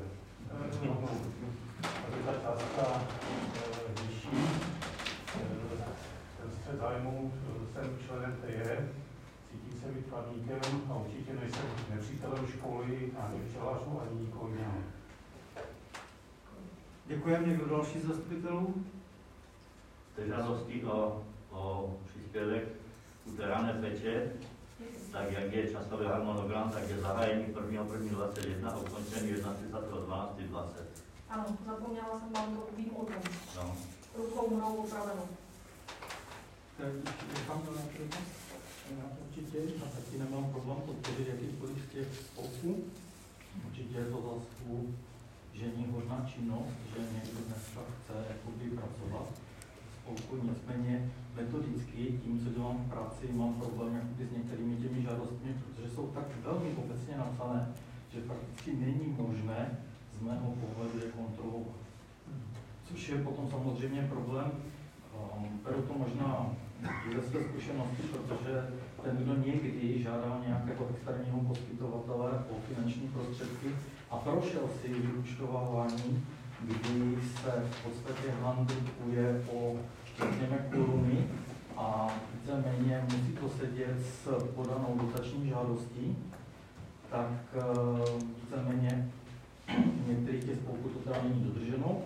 tady ta částka vyšší. Ten střed zájmu, jsem členem T J, cítím se být kladníkem a určitě nejsem nepřítelem školy, ani včelařů, ani nikoho jiného. Děkujeme. Někdo další z zastupitelů? Té žádosti o, o příspěvek u té rané péče, tak jak je časový harmonogram, tak je zahájení prvního prvního dvacet jedna a ukončení třicátého prvního dvanáctého dvacet. Ano, zapomněla jsem vám to, vím o tom. No. Rukou mnou opravenou. Tak nechám to nějaký dotaz? Já určitě, a taky nemám problém podpořit jakýkoliv z těch spolků. Určitě je to zasloužení hodná činnost, že někdo dneska chce jakoby pracovat v spolku, nicméně metodicky, tím, co dělám v práci, mám problém jakoby s některými těmi žádostmi, protože jsou tak velmi obecně napsané, že prakticky není možné z mého pohledu je kontrolovat. Což je potom samozřejmě problém. Beru to možná ze své zkušenosti, protože ten, kdo někdy žádá nějakého externího poskytovatele o finanční prostředky a prošel si vyúčtovávání, kdy se v podstatě handluje o, řekněme, koruny a víceméně musí to sedět s podanou dotační žádostí, tak víceméně některých těch spolků to teda není dodrženo.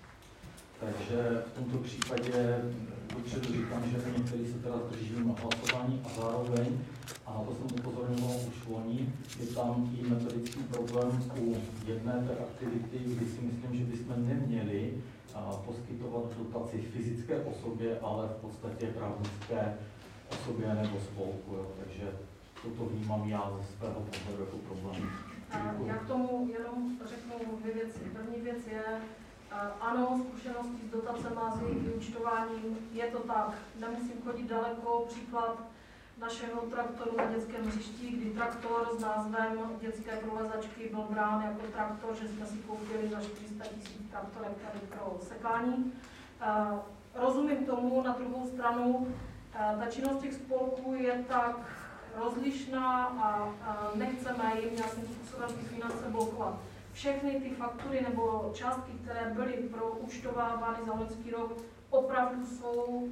Takže v tomto případě dopředu říkám, že některý se teda zdrží na hlasování a zároveň, a na to jsem upozorňoval už loni, je tam i metodický problém u jedné té aktivity, kdy si myslím, že bychom neměli poskytovat dotaci fyzické osobě, ale v podstatě právnické osobě nebo spolku. Jo. Takže toto vnímám já ze svého pohledu jako problém. Já k tomu jenom řeknu dvě věci. První věc je, ano, zkušenosti s dotacemi a s jejich vyúčtováním, je to tak. Nemusím chodit daleko. Příklad našeho traktoru na dětském hřišti, kdy traktor s názvem dětské prolezačky byl brán jako traktor, že jsme si koupili za čtyři sta tisíc traktorek tady pro sekání. Rozumím tomu, na druhou stranu, ta činnost těch spolků je tak rozlišná a nechceme jim nějakým způsobem ty finance blokovat. Všechny ty faktury nebo částky, které byly proúčtovávány za loňský rok, opravdu jsou uh,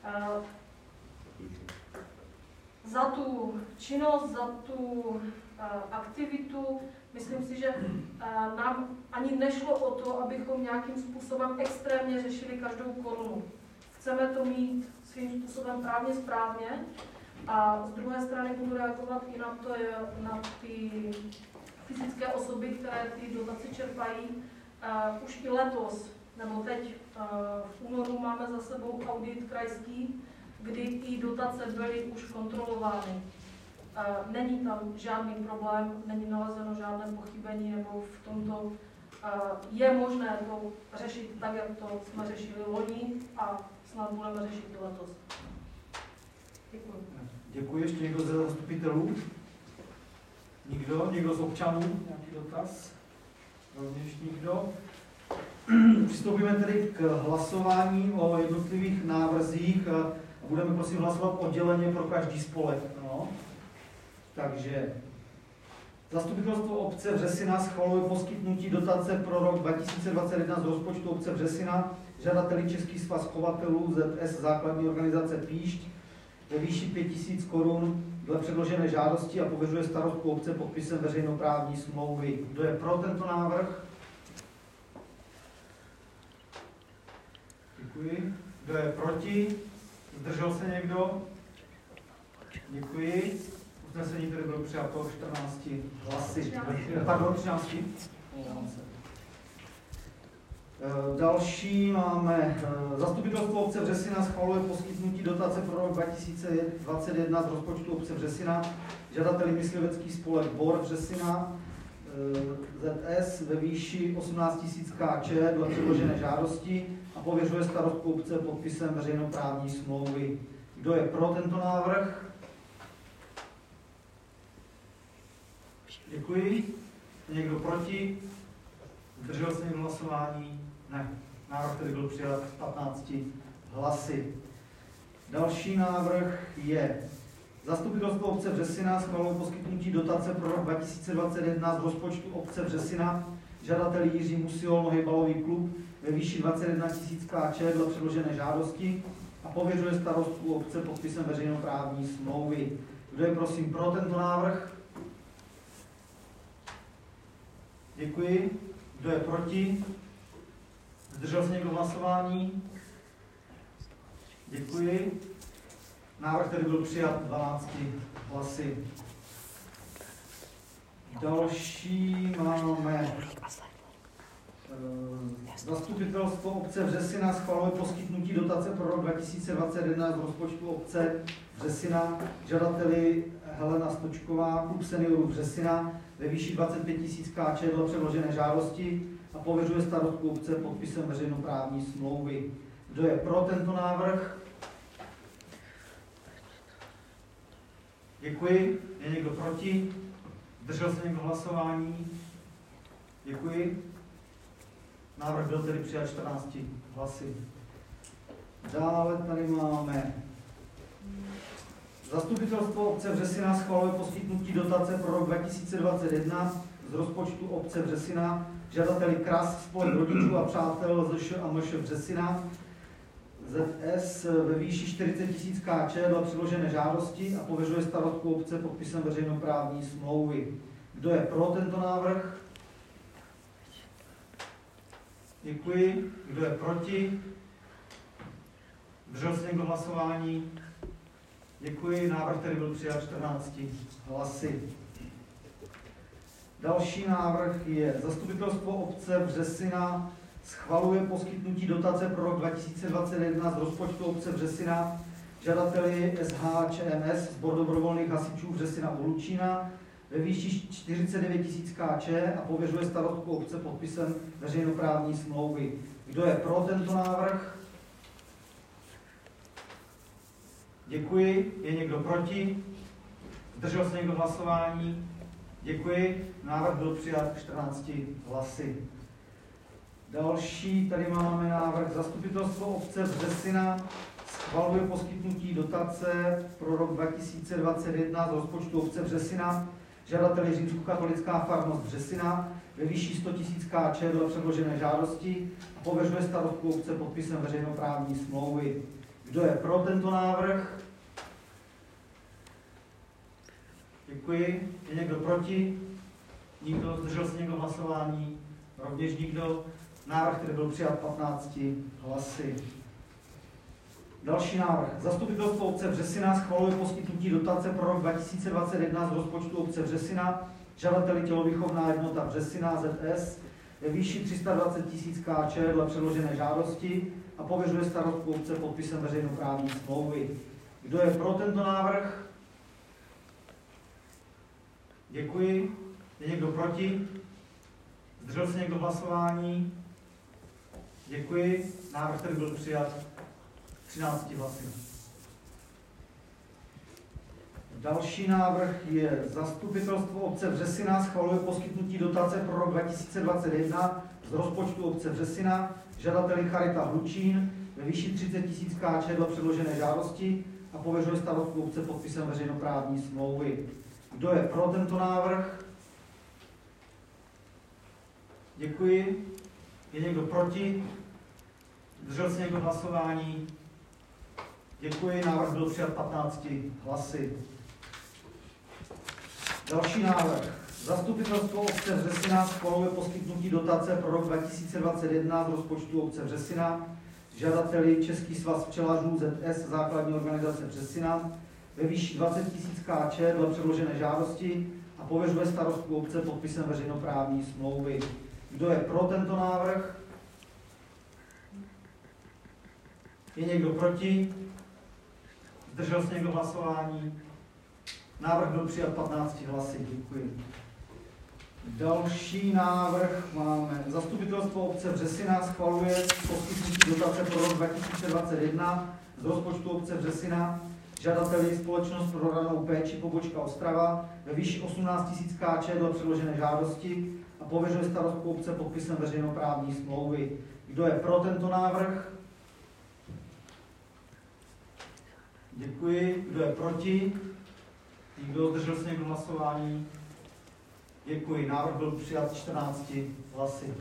za tu činnost, za tu uh, aktivitu. Myslím si, že uh, nám ani nešlo o to, abychom nějakým způsobem extrémně řešili každou korunu. Chceme to mít svým způsobem právně správně a z druhé strany budu reagovat i na, to, na ty fyzické osoby, které ty dotace čerpají. Uh, už i letos, nebo teď uh, v únoru máme za sebou audit krajský, kdy i dotace byly už kontrolovány. Uh, není tam žádný problém, není nalezeno žádné pochybení, nebo v tomto uh, je možné to řešit tak, jak to jsme řešili loni a snad budeme řešit i letos. Děkuji. Děkuji. Ještě někdo ze zastupitelů? Nikdo? Někdo z občanů? Nějaký dotaz? Rovněž nikdo? Přistoupíme tedy k hlasování o jednotlivých návrzích. Budeme prosím hlasovat odděleně pro každý spolek. No. Takže Zastupitelstvo obce Vřesina schvaluje poskytnutí dotace pro rok dva tisíce dvacet jedna z rozpočtu obce Vřesina žadateli Český svaz chovatelů Z S základní organizace Píšť ve výši pět tisíc korun dle předložené žádosti a pověřuje starostku obce podpisem veřejnoprávní smlouvy. Kdo je pro tento návrh? Děkuji. Kdo je proti? Zdržel se někdo? Děkuji. Usnesení tedy bylo přijato čtrnácti hlasy. Pardon, třinácti. Další máme zastupitelstvo obce Vřesina schvaluje poskytnutí dotace pro rok dva tisíce dvacet jedna z rozpočtu obce Vřesina žadateli myslivecký spolek Bor Vřesina Z S ve výši osmnáct tisíc Kč dle předložené žádosti a pověřuje starostku obce podpisem veřejnoprávní smlouvy. Kdo je pro tento návrh? Děkuji. Někdo proti? Zdržel se někdo hlasování? Ne. Návrh tedy byl přijat patnácti hlasy. Další návrh je zastupitelstvo obce Vřesina schvaluje poskytnutí dotace pro rok dva tisíce dvacet jedna z rozpočtu obce Vřesina žadateli Jiří Musiol nohybalový klub ve výši dvacet jedna tisíc Kč dle předložené žádosti a pověřuje starostku obce podpisem veřejnoprávní smlouvy. Kdo je prosím pro tento návrh? Děkuji. Kdo je proti? Zdržel se někdo hlasování? Děkuji. Návrh tedy byl přijat dvanácti hlasy. Další máme zastupitelstvo obce Vřesina schvaluje poskytnutí dotace pro rok dva tisíce dvacet jedna z rozpočtu obce Vřesina žadateli Helena Stočková, klub seniorů Vřesina ve výši dvacet pět tisíc Kč dle předložené žádosti a pověřuje starostku obce podpisem veřejnoprávní smlouvy. Kdo je pro tento návrh? Děkuji. Je někdo proti? Zdržel se někdo hlasování? Děkuji. Návrh byl tedy přijat čtrnácti hlasy. Dále tady máme zastupitelstvo obce Vřesina schvaluje poskytnutí dotace pro rok dva tisíce dvacet jedna z rozpočtu obce Vřesina žadateli Kras, spolek rodičů a přátel Z Š a M Š Vřesina Z S ve výši čtyřicet tisíc Kč dle předložené žádosti a pověřuje starostku obce podpisem veřejnoprávní smlouvy. Kdo je pro tento návrh? Děkuji. Kdo je proti? Zdržel se někdo hlasování? Děkuji. Návrh tedy byl přijat čtrnácti hlasy. Další návrh je zastupitelstvo obce Vřesina schvaluje poskytnutí dotace pro rok dva tisíce dvacet jedna z rozpočtu obce Vřesina žadateli S H Č M S Sbor dobrovolných hasičů Vřesina u Lučína ve výši čtyřicet devět tisíc Kč a pověřuje starostku obce podpisem veřejnoprávní smlouvy. Kdo je pro tento návrh? Děkuji. Je někdo proti? Zdržel se někdo hlasování? Děkuji. Návrh byl přijat čtrnácti hlasy. Další, tady máme návrh zastupitelstvo obce Vřesina schvaluje poskytnutí dotace pro rok dva tisíce dvacet jedna z rozpočtu obce Vřesina žadateli římskokatolická farnost Vřesina ve výši sto tisíc Kč dle předložené žádosti a pověřuje starostku obce podpisem veřejnoprávní smlouvy. Kdo je pro tento návrh? Děkuji. Je někdo proti? Nikdo? Zdržel se někdo hlasování? Rovněž nikdo. Návrh, který byl přijat patnácti hlasy. Další návrh. Zastupitelstvo obce Vřesina schvaluje poskytnutí dotace pro rok dva tisíce dvacet jedna z rozpočtu obce Vřesina žadateli tělovýchovná jednota Vřesina Z S ve výši tři sta dvacet tisíc Kč dle předložené žádosti a pověřuje starostku obce podpisem veřejnoprávní smlouvy. Kdo je pro tento návrh? Děkuji. Je někdo proti? Zdržel se někdo hlasování? Děkuji. Návrh, který byl přijat třinácti hlasy. Další návrh je zastupitelstvo obce Vřesina schvaluje poskytnutí dotace pro rok dva tisíce dvacet jedna z rozpočtu obce Vřesina žadateli Charita Hlučín ve výši třicet tisíc Kč dle předložené žádosti a pověřuje starostku obce podpisem veřejnoprávní smlouvy. Kdo je pro tento návrh? Děkuji. Je někdo proti? Zdržel se někdo hlasování? Děkuji. Návrh byl přijat patnácti hlasy. Další návrh. Zastupitelstvo obce Vřesina schvaluje poskytnutí dotace pro rok dva tisíce dvacet jedna z rozpočtu obce Vřesina žadateli Český svaz včelařů Z S základní organizace Vřesina ve výši dvacet tisíc Kč dle předložené žádosti a pověřuje starostku obce podpisem veřejnoprávní smlouvy. Kdo je pro tento návrh? Je někdo proti? Zdržel se někdo hlasování? Návrh byl přijat patnácti hlasy. Děkuji. Další návrh máme. Zastupitelstvo obce Vřesina schvaluje poskytnutí dotace pro rok dva tisíce dvacet jedna z rozpočtu obce Vřesina žadateli Společnost pro ranou péči pobočka Ostrava ve výši osmnáct tisíc Kč dle předložené žádosti a pověřuje starostku obce podpisem veřejnoprávní smlouvy. Kdo je pro tento návrh? Děkuji. Kdo je proti? Nikdo, zdržel se někdo hlasování? Děkuji. Návrh byl přijat čtrnácti hlasy.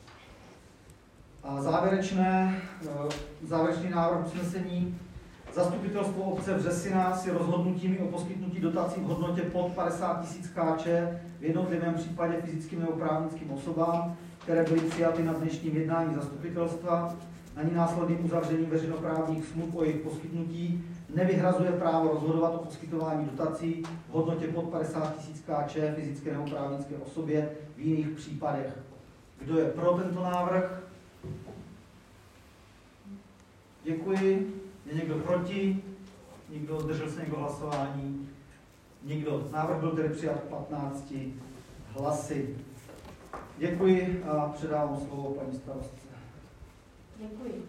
A závěrečné, závěrečný návrh usnesení. Zastupitelstvo obce Vřesina si rozhodnutími o poskytnutí dotací v hodnotě pod padesát tisíc Kč v jednotlivém případě fyzickým nebo právnickým osobám, které byly přijaty na dnešním jednání zastupitelstva, na ní následným uzavřením veřejnoprávních smluv o jejich poskytnutí, nevyhrazuje právo rozhodovat o poskytování dotací v hodnotě pod padesát tisíc Kč fyzické nebo právnické osobě v jiných případech. Kdo je pro tento návrh? Děkuji. Je někdo proti? Nikdo, zdržel se někdo hlasování? Nikdo. Návrh byl tedy přijat patnácti hlasy. Děkuji a předávám slovo paní starostce. Děkuji.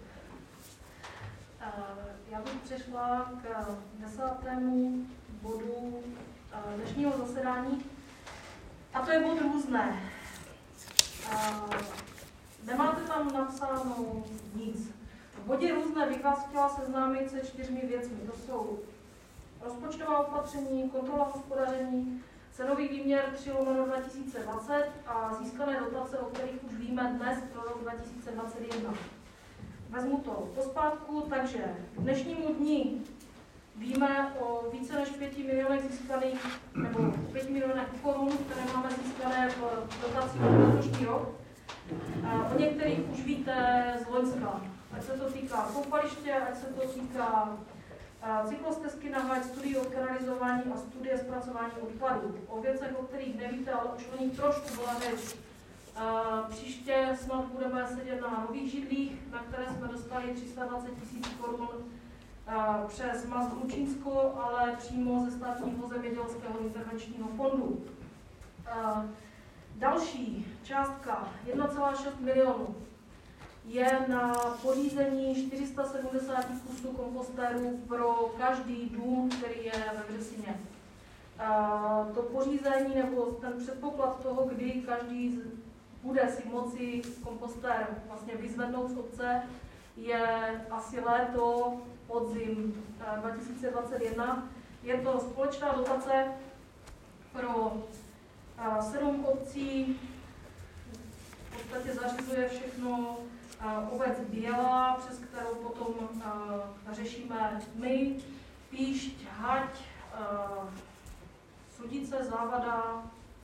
Já bych přešla k desátému bodu dnešního zasedání, a to je bod různé. Nemáte tam napsáno nic. V bodě různé bych vás chtěla seznámit se čtyřmi věcmi. To jsou rozpočtová opatření, kontrola hospodaření, cenový výměr tři lomeno dva tisíce dvacet a získané dotace, o kterých už víme dnes pro rok dva tisíce dvacet jedna. Vezmu to pospátku, takže k dnešnímu dni víme o více než pěti milionech získaných, nebo pěti milionech korun, které máme získané v dotaci na letošní rok. O některých už víte z loňska. Ať se to týká koupaliště, ať se to týká cyklostezky na hať, studii odkanalizování a studie zpracování odpadů. O věcech, o kterých nevíte, ale už o nich trošku byla řeč. Příště snad budeme sedět na nových židlích, na které jsme dostali tři sta dvacet tisíc korun přes Mast Hlučínsko, ale přímo ze státního zemědělského intervenčního fondu. Další částka jedna celá šest milionů je na pořízení čtyři sta sedmdesát kusů kompostérů pro každý dům, který je ve Vřesině. To pořízení nebo ten předpoklad toho, kdy každý bude si moci kompostér vlastně vyzvednout z obce, je asi léto, podzim dva tisíce dvacet jedna. Je to společná dotace pro sedm obcí, v podstatě zařizuje všechno obec Bělá, přes kterou potom řešíme my, Píšť, Hať, Sudice, Závada,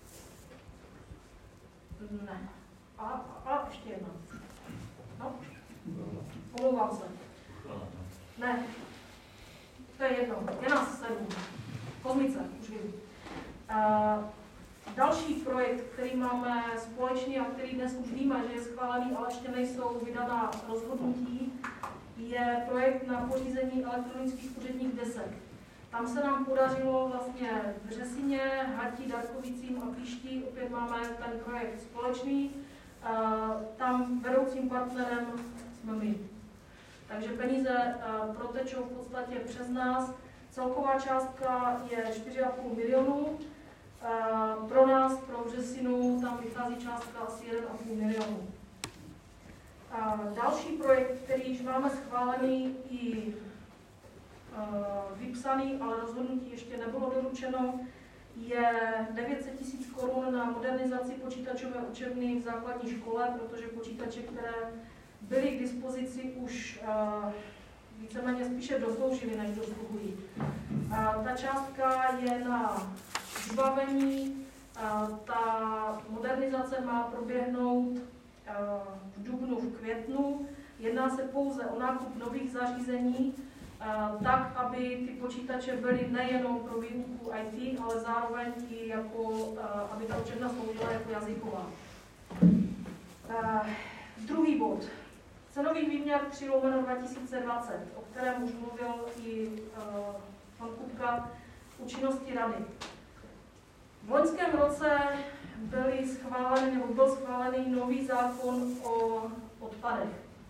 ne, a, a ještě jedna. No, omlouvám se. Ne, to je jedno, je nás sedm. Kozmice, už vím. Uh, další projekt, který máme společný a který dnes už víme, že je schválený, ale ještě nejsou vydaná rozhodnutí, je projekt na pořízení elektronických úředních desek. Tam se nám podařilo vlastně v Řesině, Hati, Darkovicím a Píšti, opět máme ten projekt společný. Tam vedoucím partnerem jsme my. Takže peníze protečou v podstatě přes nás. Celková částka je čtyři a půl milionu. Pro nás, pro Vřesinu, tam vychází částka asi jeden a půl milionu. Další projekt, který již máme schválený i vypsaný, ale rozhodnutí ještě nebylo doručeno, je devět set tisíc korun na modernizaci počítačové učebny v základní škole, protože počítače, které byly k dispozici, už uh, víceméně spíše dosloužily, než dosluhují. Uh, ta částka je na vybavení, uh, ta modernizace má proběhnout uh, v dubnu, v květnu. Jedná se pouze o nákup nových zařízení, tak, aby ty počítače byly nejenom pro výuku í té, ale zároveň i jako, aby ta učebna sloužila jako jazyková. Druhý bod. Cenový výměr tři lomeno dva tisíce dvacet, o kterém už mluvil i pan Kupka, účinnosti rady. V loňském roce byly schváleny, nebo byl schválený nový zákon o odpadech.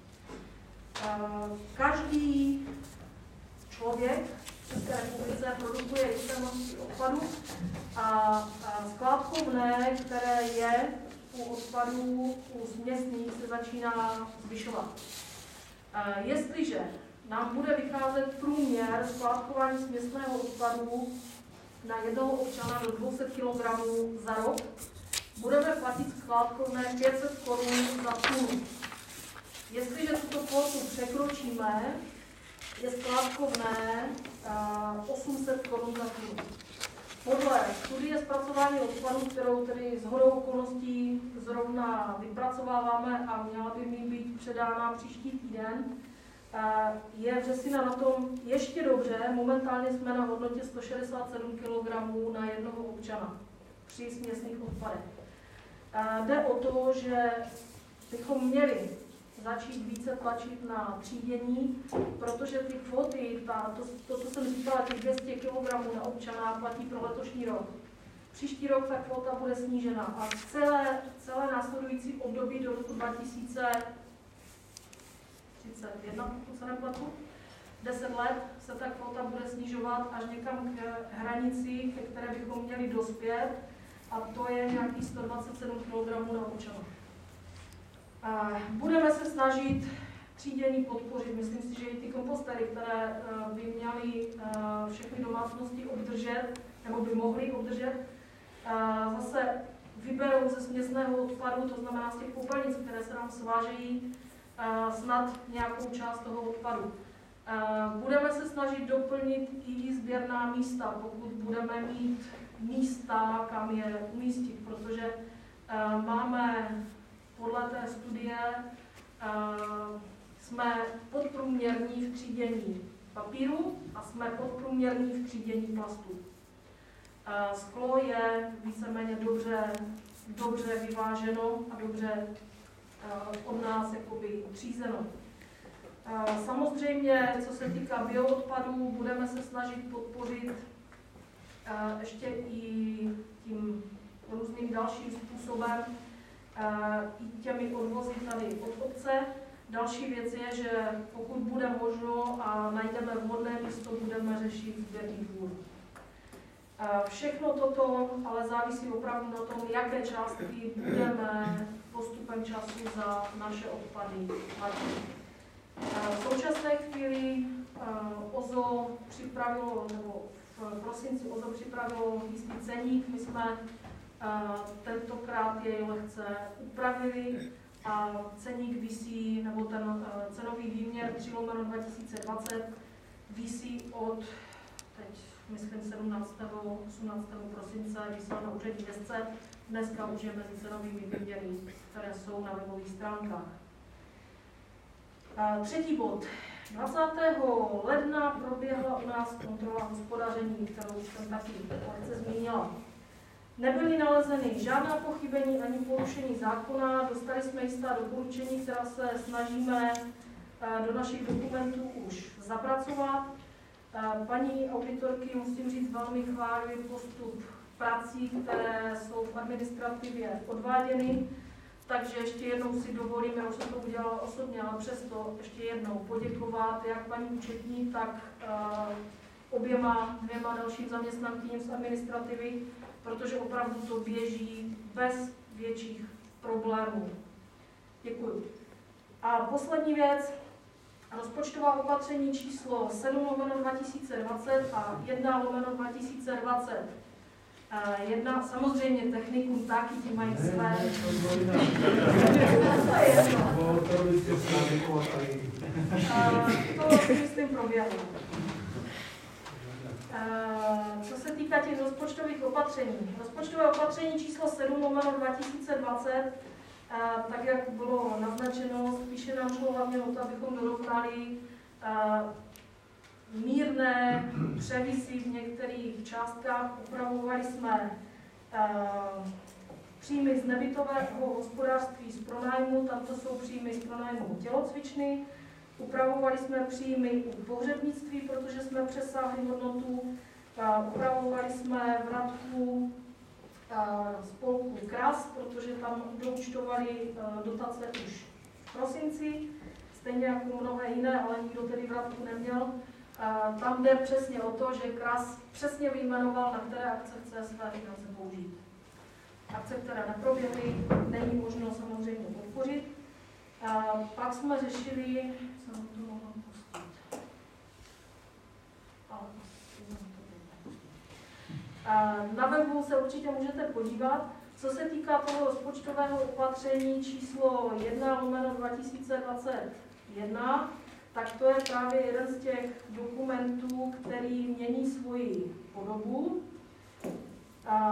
Každý člověk v České republice produkuje jisté množství odpadu a skládkovné, které je u odpadů, u směsných, se začíná zvyšovat. Jestliže nám bude vycházet průměr skládkování směsného odpadu na jednoho občana do dvě stě kilogramů za rok, budeme platit skládkovné pět set korun za tunu. Jestliže tuto kvotu překročíme, je skládkovné osm set korun za tunu. Podle studie zpracování odpadů, kterou tedy shodou okolností zrovna vypracováváme a měla by mi být předána příští týden, je Vřesina na tom ještě dobře. Momentálně jsme na hodnotě sto šedesát sedm kilogramů na jednoho občana při směsných odpadech. Jde o to, že bychom měli začít více tlačit na třídění, protože ty kvóty, ta, to, to, co jsem říkala, těch dvě stě kilogramů na občana platí pro letošní rok. Příští rok ta kvóta bude snížena a celé, celé následující období do roku dva tisíce třicet jedna, pokud se nepletu, deset let se ta kvóta bude snižovat až někam k hranici, ke které bychom měli dospět, a to je nějakých sto dvacet sedm kilogramů na občana. Budeme se snažit třídění podpořit. Myslím si, že i ty kompostery, které by měly všechny domácnosti obdržet, nebo by mohly obdržet, zase vyberou ze směsného odpadu, to znamená z těch popelnic, které se nám svážejí, snad nějakou část toho odpadu. Budeme se snažit doplnit i sběrná místa, pokud budeme mít místa, kam je umístit, protože máme podle té studie uh, jsme podprůměrní v třídění papíru a jsme podprůměrní v třídění plastů. Uh, sklo je víceméně dobře, dobře vyváženo a dobře uh, od nás jakoby třízeno. Uh, samozřejmě, co se týká bioodpadů, budeme se snažit podpořit uh, ještě i tím různým dalším způsobem, i těmi odvozy tady od obce. Další věc je, že pokud bude možno a najdeme vhodné místo, budeme řešit sběrný dvůr. Všechno toto ale závisí opravdu na tom, jaké částky budeme postupem času za naše odpady platit. V současné chvíli O Z O připravilo, nebo v prosinci O Z O připravilo jistý ceník. My jsme tentokrát jej lehce upravili a ceník visí, nebo ten cenový výměr tři lomeno dva tisíce dvacet visí od, teď myslím sedmnáctého osmnáctého prosince, vysel na úřední desce, dneska už je mezi cenovými výměry, které jsou na webových stránkách. A třetí bod. dvacátého ledna proběhla u nás kontrola hospodaření, kterou jsem taky lehce zmínila. Nebyly nalezeny žádná pochybení ani porušení zákona, dostali jsme jistá doporučení, která se snažíme do našich dokumentů už zapracovat. Paní auditorky, musím říct, velmi chválí postup prací, které jsou v administrativě odváděny, takže ještě jednou si dovolím, já už jsem to udělala osobně, ale přesto ještě jednou poděkovat jak paní účetní, tak oběma dvěma dalším zaměstnankyním z administrativy, protože opravdu to běží bez větších problémů. Děkuji. A poslední věc, rozpočtová opatření číslo sedm lomeno dva tisíce dvacet a jedna lomeno dva tisíce dvacet. Jedna, samozřejmě technikum taky, ti mají své. To si myslím proběhlo. Co se týká těch rozpočtových opatření. Rozpočtové opatření číslo sedm lomeno dva tisíce dvacet, tak jak bylo naznačeno, spíše nám šlo hlavně o to, abychom dorovnali mírné převisy v některých částkách. Upravovali jsme uh, příjmy z nebytového hospodářství z pronájmu, tam to jsou příjmy z pronájmu tělocvičny. Upravovali jsme příjmy u pohřebnictví, protože jsme přesáhli hodnotu. Uh, upravovali jsme vratku uh, spolku Kras, protože tam doúčtovali uh, dotace už v prosinci, stejně jako mnohé jiné, ale nikdo tedy vratku neměl. Tam jde přesně o to, že Kras přesně vyjmenoval, na které akce chce své finance použít. Akce, které neproběhly, není možno samozřejmě podpořit. A pak jsme řešili, co jsem to mohla pustit. A na webu se určitě můžete podívat. Co se týká toho rozpočtového opatření číslo jedna lomeno dva tisíce dvacet jedna, tak to je právě jeden z těch dokumentů, který mění svoji podobu. A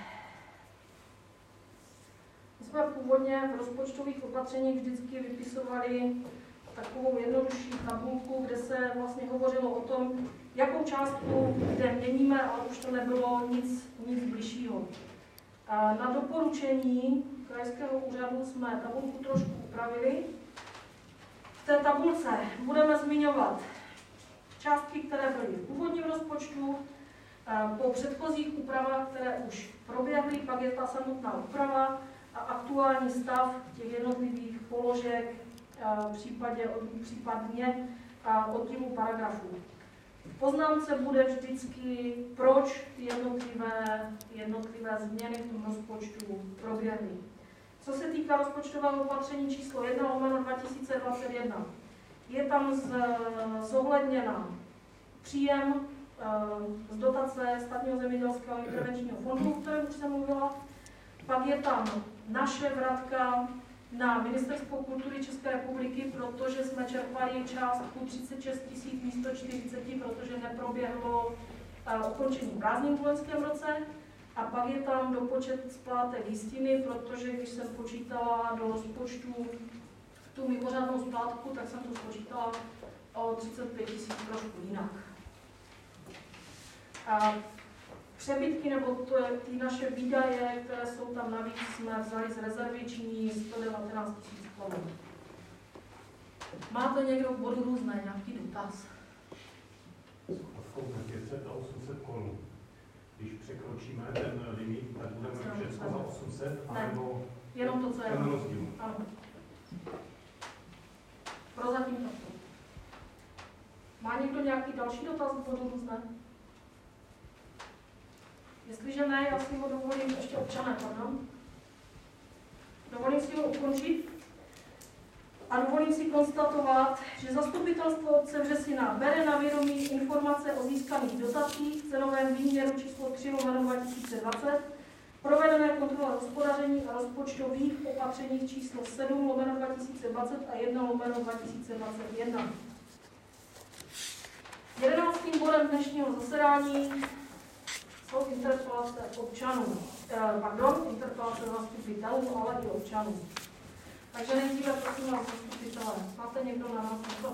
my jsme původně v rozpočtových opatřeních vždycky vypisovali takovou jednodušší tabulku, kde se vlastně hovořilo o tom, jakou částku kde měníme, ale už to nebylo nic, nic bližšího. A na doporučení krajského úřadu jsme tabulku trošku upravili. V té tabulce budeme zmiňovat částky, které byly v původním rozpočtu, po předchozích úpravách, které už proběhly, pak je ta samotná úprava a aktuální stav těch jednotlivých položek, případě, případně oddílu paragrafů. V poznámce bude vždycky, proč jednotlivé, jednotlivé změny v tom rozpočtu proběhly. Co se týká rozpočtového opatření číslo jedna lomeno dva tisíce dvacet jedna, je tam z, zohledněna příjem z dotace Státního zemědělského intervenčního fondu, o kterém už jsem mluvila. Pak je tam naše vratka na Ministerstvo kultury České republiky, protože jsme čerpali částku třicet šest tisíc místo čtyřicet, protože neproběhlo ukončení prázdnin v loňském roce. A pak je tam dopočet splátek jistiny, protože když jsem počítala do rozpočtu tu mimořádnou splátku, tak jsem to spočítala o třicet pět tisíc trošku jinak. A přebytky nebo ty naše výdaje, které jsou tam navíc, jsme vzali z rezervy, činí sto devatenáct tisíc korun. Máte někdo v bodu různé nějaký dotaz? pět set a osm set korun. Když překročíme ten limit, tak budeme všechno za osm set, anebo jenom to, co je. Ten rozdíl. Ano. Prozatím to. Má někdo nějaký další dotaz v bodu různé? Jestliže ne, já si ho dovolím ještě občané, pardon. Dovolím si ho ukončit a dovolím si konstatovat, že zastupitelstvo obce Vřesina bere na vědomí informace o získaných dotacích v cenovém výměru číslo tři lomeno dva tisíce dvacet, provedené kontrole hospodaření a rozpočtových opatřeních číslo sedm lomeno dva tisíce dvacet a jedna lomeno dva tisíce dvacet jedna. Jedenáctým bodem dnešního zasedání jsou interpelace občanů. Eh, pardon, interpelace zastupitelů, ale i občanů. Takže nejdříve prosím vás zastupitelé. Máte někdo na nás něco?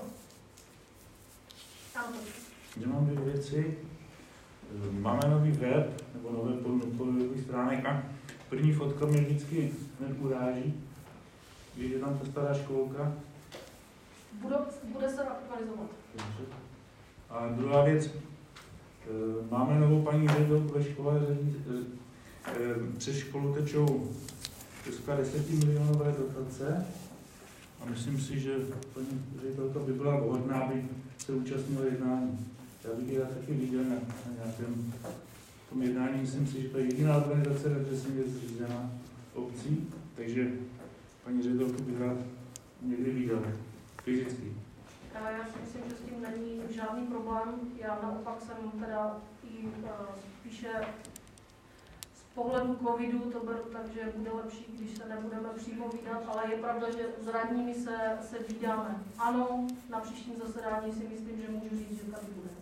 Já mám dvě věci. Máme nový web, nebo nové podnový stránek a první fotka mě vždycky hned uráží, když je tam ta stará školka. Bude, bude se aktualizovat. A druhá věc, máme novou paní ředitelku ve škole, přes školu tečou česká desetimilionové dotace a myslím si, že paní ředitelka by byla vhodná, aby se účastnila jednání. Já bych ji taky viděl na, na nějakém tom jednání. Myslím si, že to je jediná organizace, kde jsem je zřízená obcí, takže paní ředitelku bych rád někdy viděl, fyzicky. Já si myslím, že s tím není žádný problém. Já naopak jsem teda i uh, spíše pohledu covidu to beru tak, že bude lepší, když se nebudeme přímo vídat, ale je pravda, že s radními se, se vídáme. Ano, na příštím zasedání si myslím, že můžu říct, že tady bude.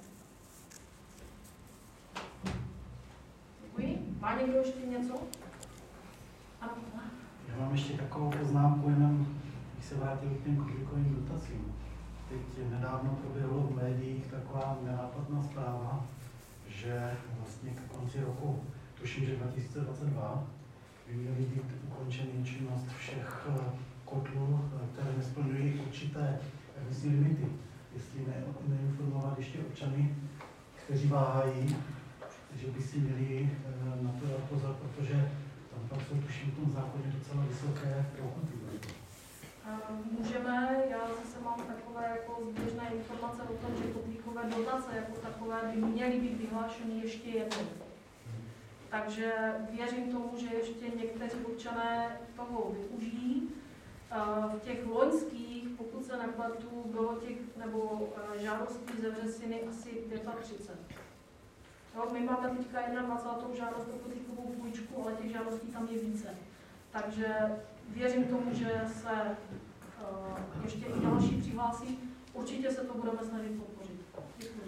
Děkuji. Má někdo ještě něco? Ano. Já mám ještě takovou poznámku, jenom bych se vrátil k těm covidovým dotacím. Teď nedávno proběhlo v médiích taková nenápadná zpráva, že vlastně k konci roku, tuším, že dva tisíce dvacet dva, by měly být ukončeny činnost všech kotlů, které nesplňují určité emisní limity. Jestli ne, neinformovat ještě občany, kteří váhají, že by si měli na to dát pozor, protože tam pak jsou tuším v tom zákoně docela vysoké pokuty. Můžeme, já zase mám takové jako zběžné informace o tom, že kotlíkové dotace jako takové by měly být vyhlášeny ještě jednou. Takže věřím tomu, že ještě někteří občané toho využijí. V těch loňských, pokud se nepletu, bylo těch nebo žádostí ze Vřesiny asi třicet pět. Jo, my máme teďka dvacátou první žádost o kotlíkovou půjčku, ale těch žádostí tam je více. Takže věřím tomu, že se uh, ještě i další přihlásí. Určitě se to budeme snažit podpořit. Děkuji.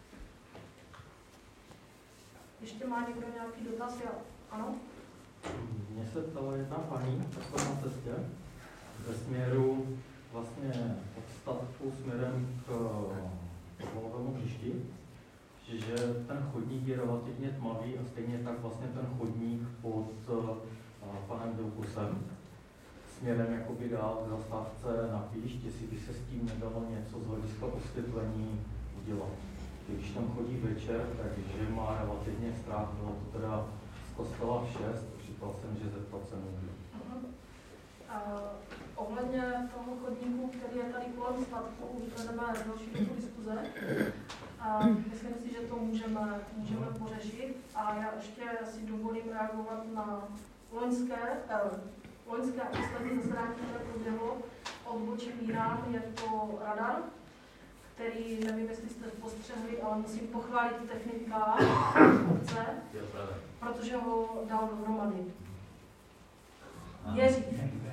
Ještě má někdo nějaký dotaz? Já? Ano? Mně se ptala jedna paní takhle na cestě ve směru vlastně od statku směrem k Volovému hřišti, že ten chodník je relativně tmavý a stejně tak vlastně ten chodník pod uh, panem Doukusem směrem jakoby dál k zastávce na píšť, jestli by se s tím nedalo něco z hlediska osvětlení udělat. Když tam chodí večer, takže má relativně strach, bylo to teda z kostela v šest, říkal jsem, že zeptat se můžu. Uh, ohledně toho chodníku, který je tady kolem statku, vedeme další diskuze. A myslím si, že to můžeme, můžeme pořešit. A já ještě si dovolím reagovat na loňské, eh, loňské a poslední zasedání, které proběhlo od vůči Mírán. Je to radar, který, nevím, jestli jste postřehli, ale musím pochválit technika obce, protože ho dal dohromady. Věří.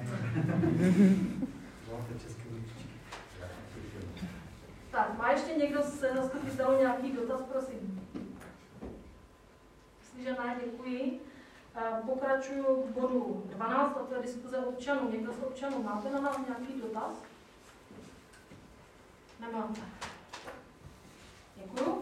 Tak, má ještě někdo se zastupitelů nějaký dotaz, prosím? Jestliže ne, děkuji. Pokračuju k bodu dvanáct, a to je diskuze občanů. Někdo z občanů, máte na nás nějaký dotaz? Nemáte. Děkuju.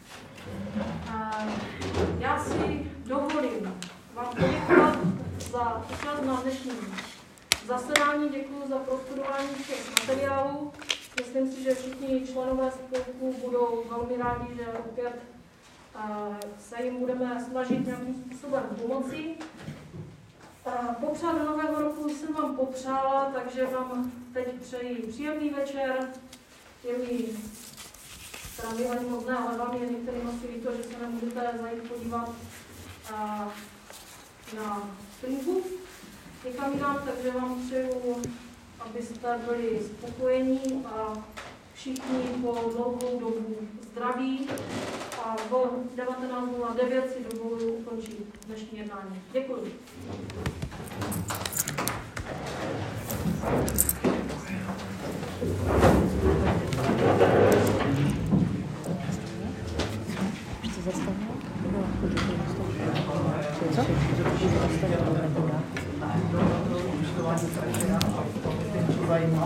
Já si dovolím vám poděkovat za účast na dnešním zasedání. Děkuji za prostudování všech materiálů. Myslím si, že všichni členové spolku budou velmi rádi, že opět se jim budeme snažit nějakým způsobem pomoci. Popřát do nového roku jsem vám popřála, takže vám teď přeji příjemný večer. Je mi, teda mi ani moc ne, ale vám je některým asi líto, že se nemůžete zajít podívat na streamku někam jinam, takže vám přeju, abyste byli spokojení a všichni po dlouhou dobu zdraví. A v devatenáct nula devět si dovoluji ukončit dnešní jednání. Děkuji.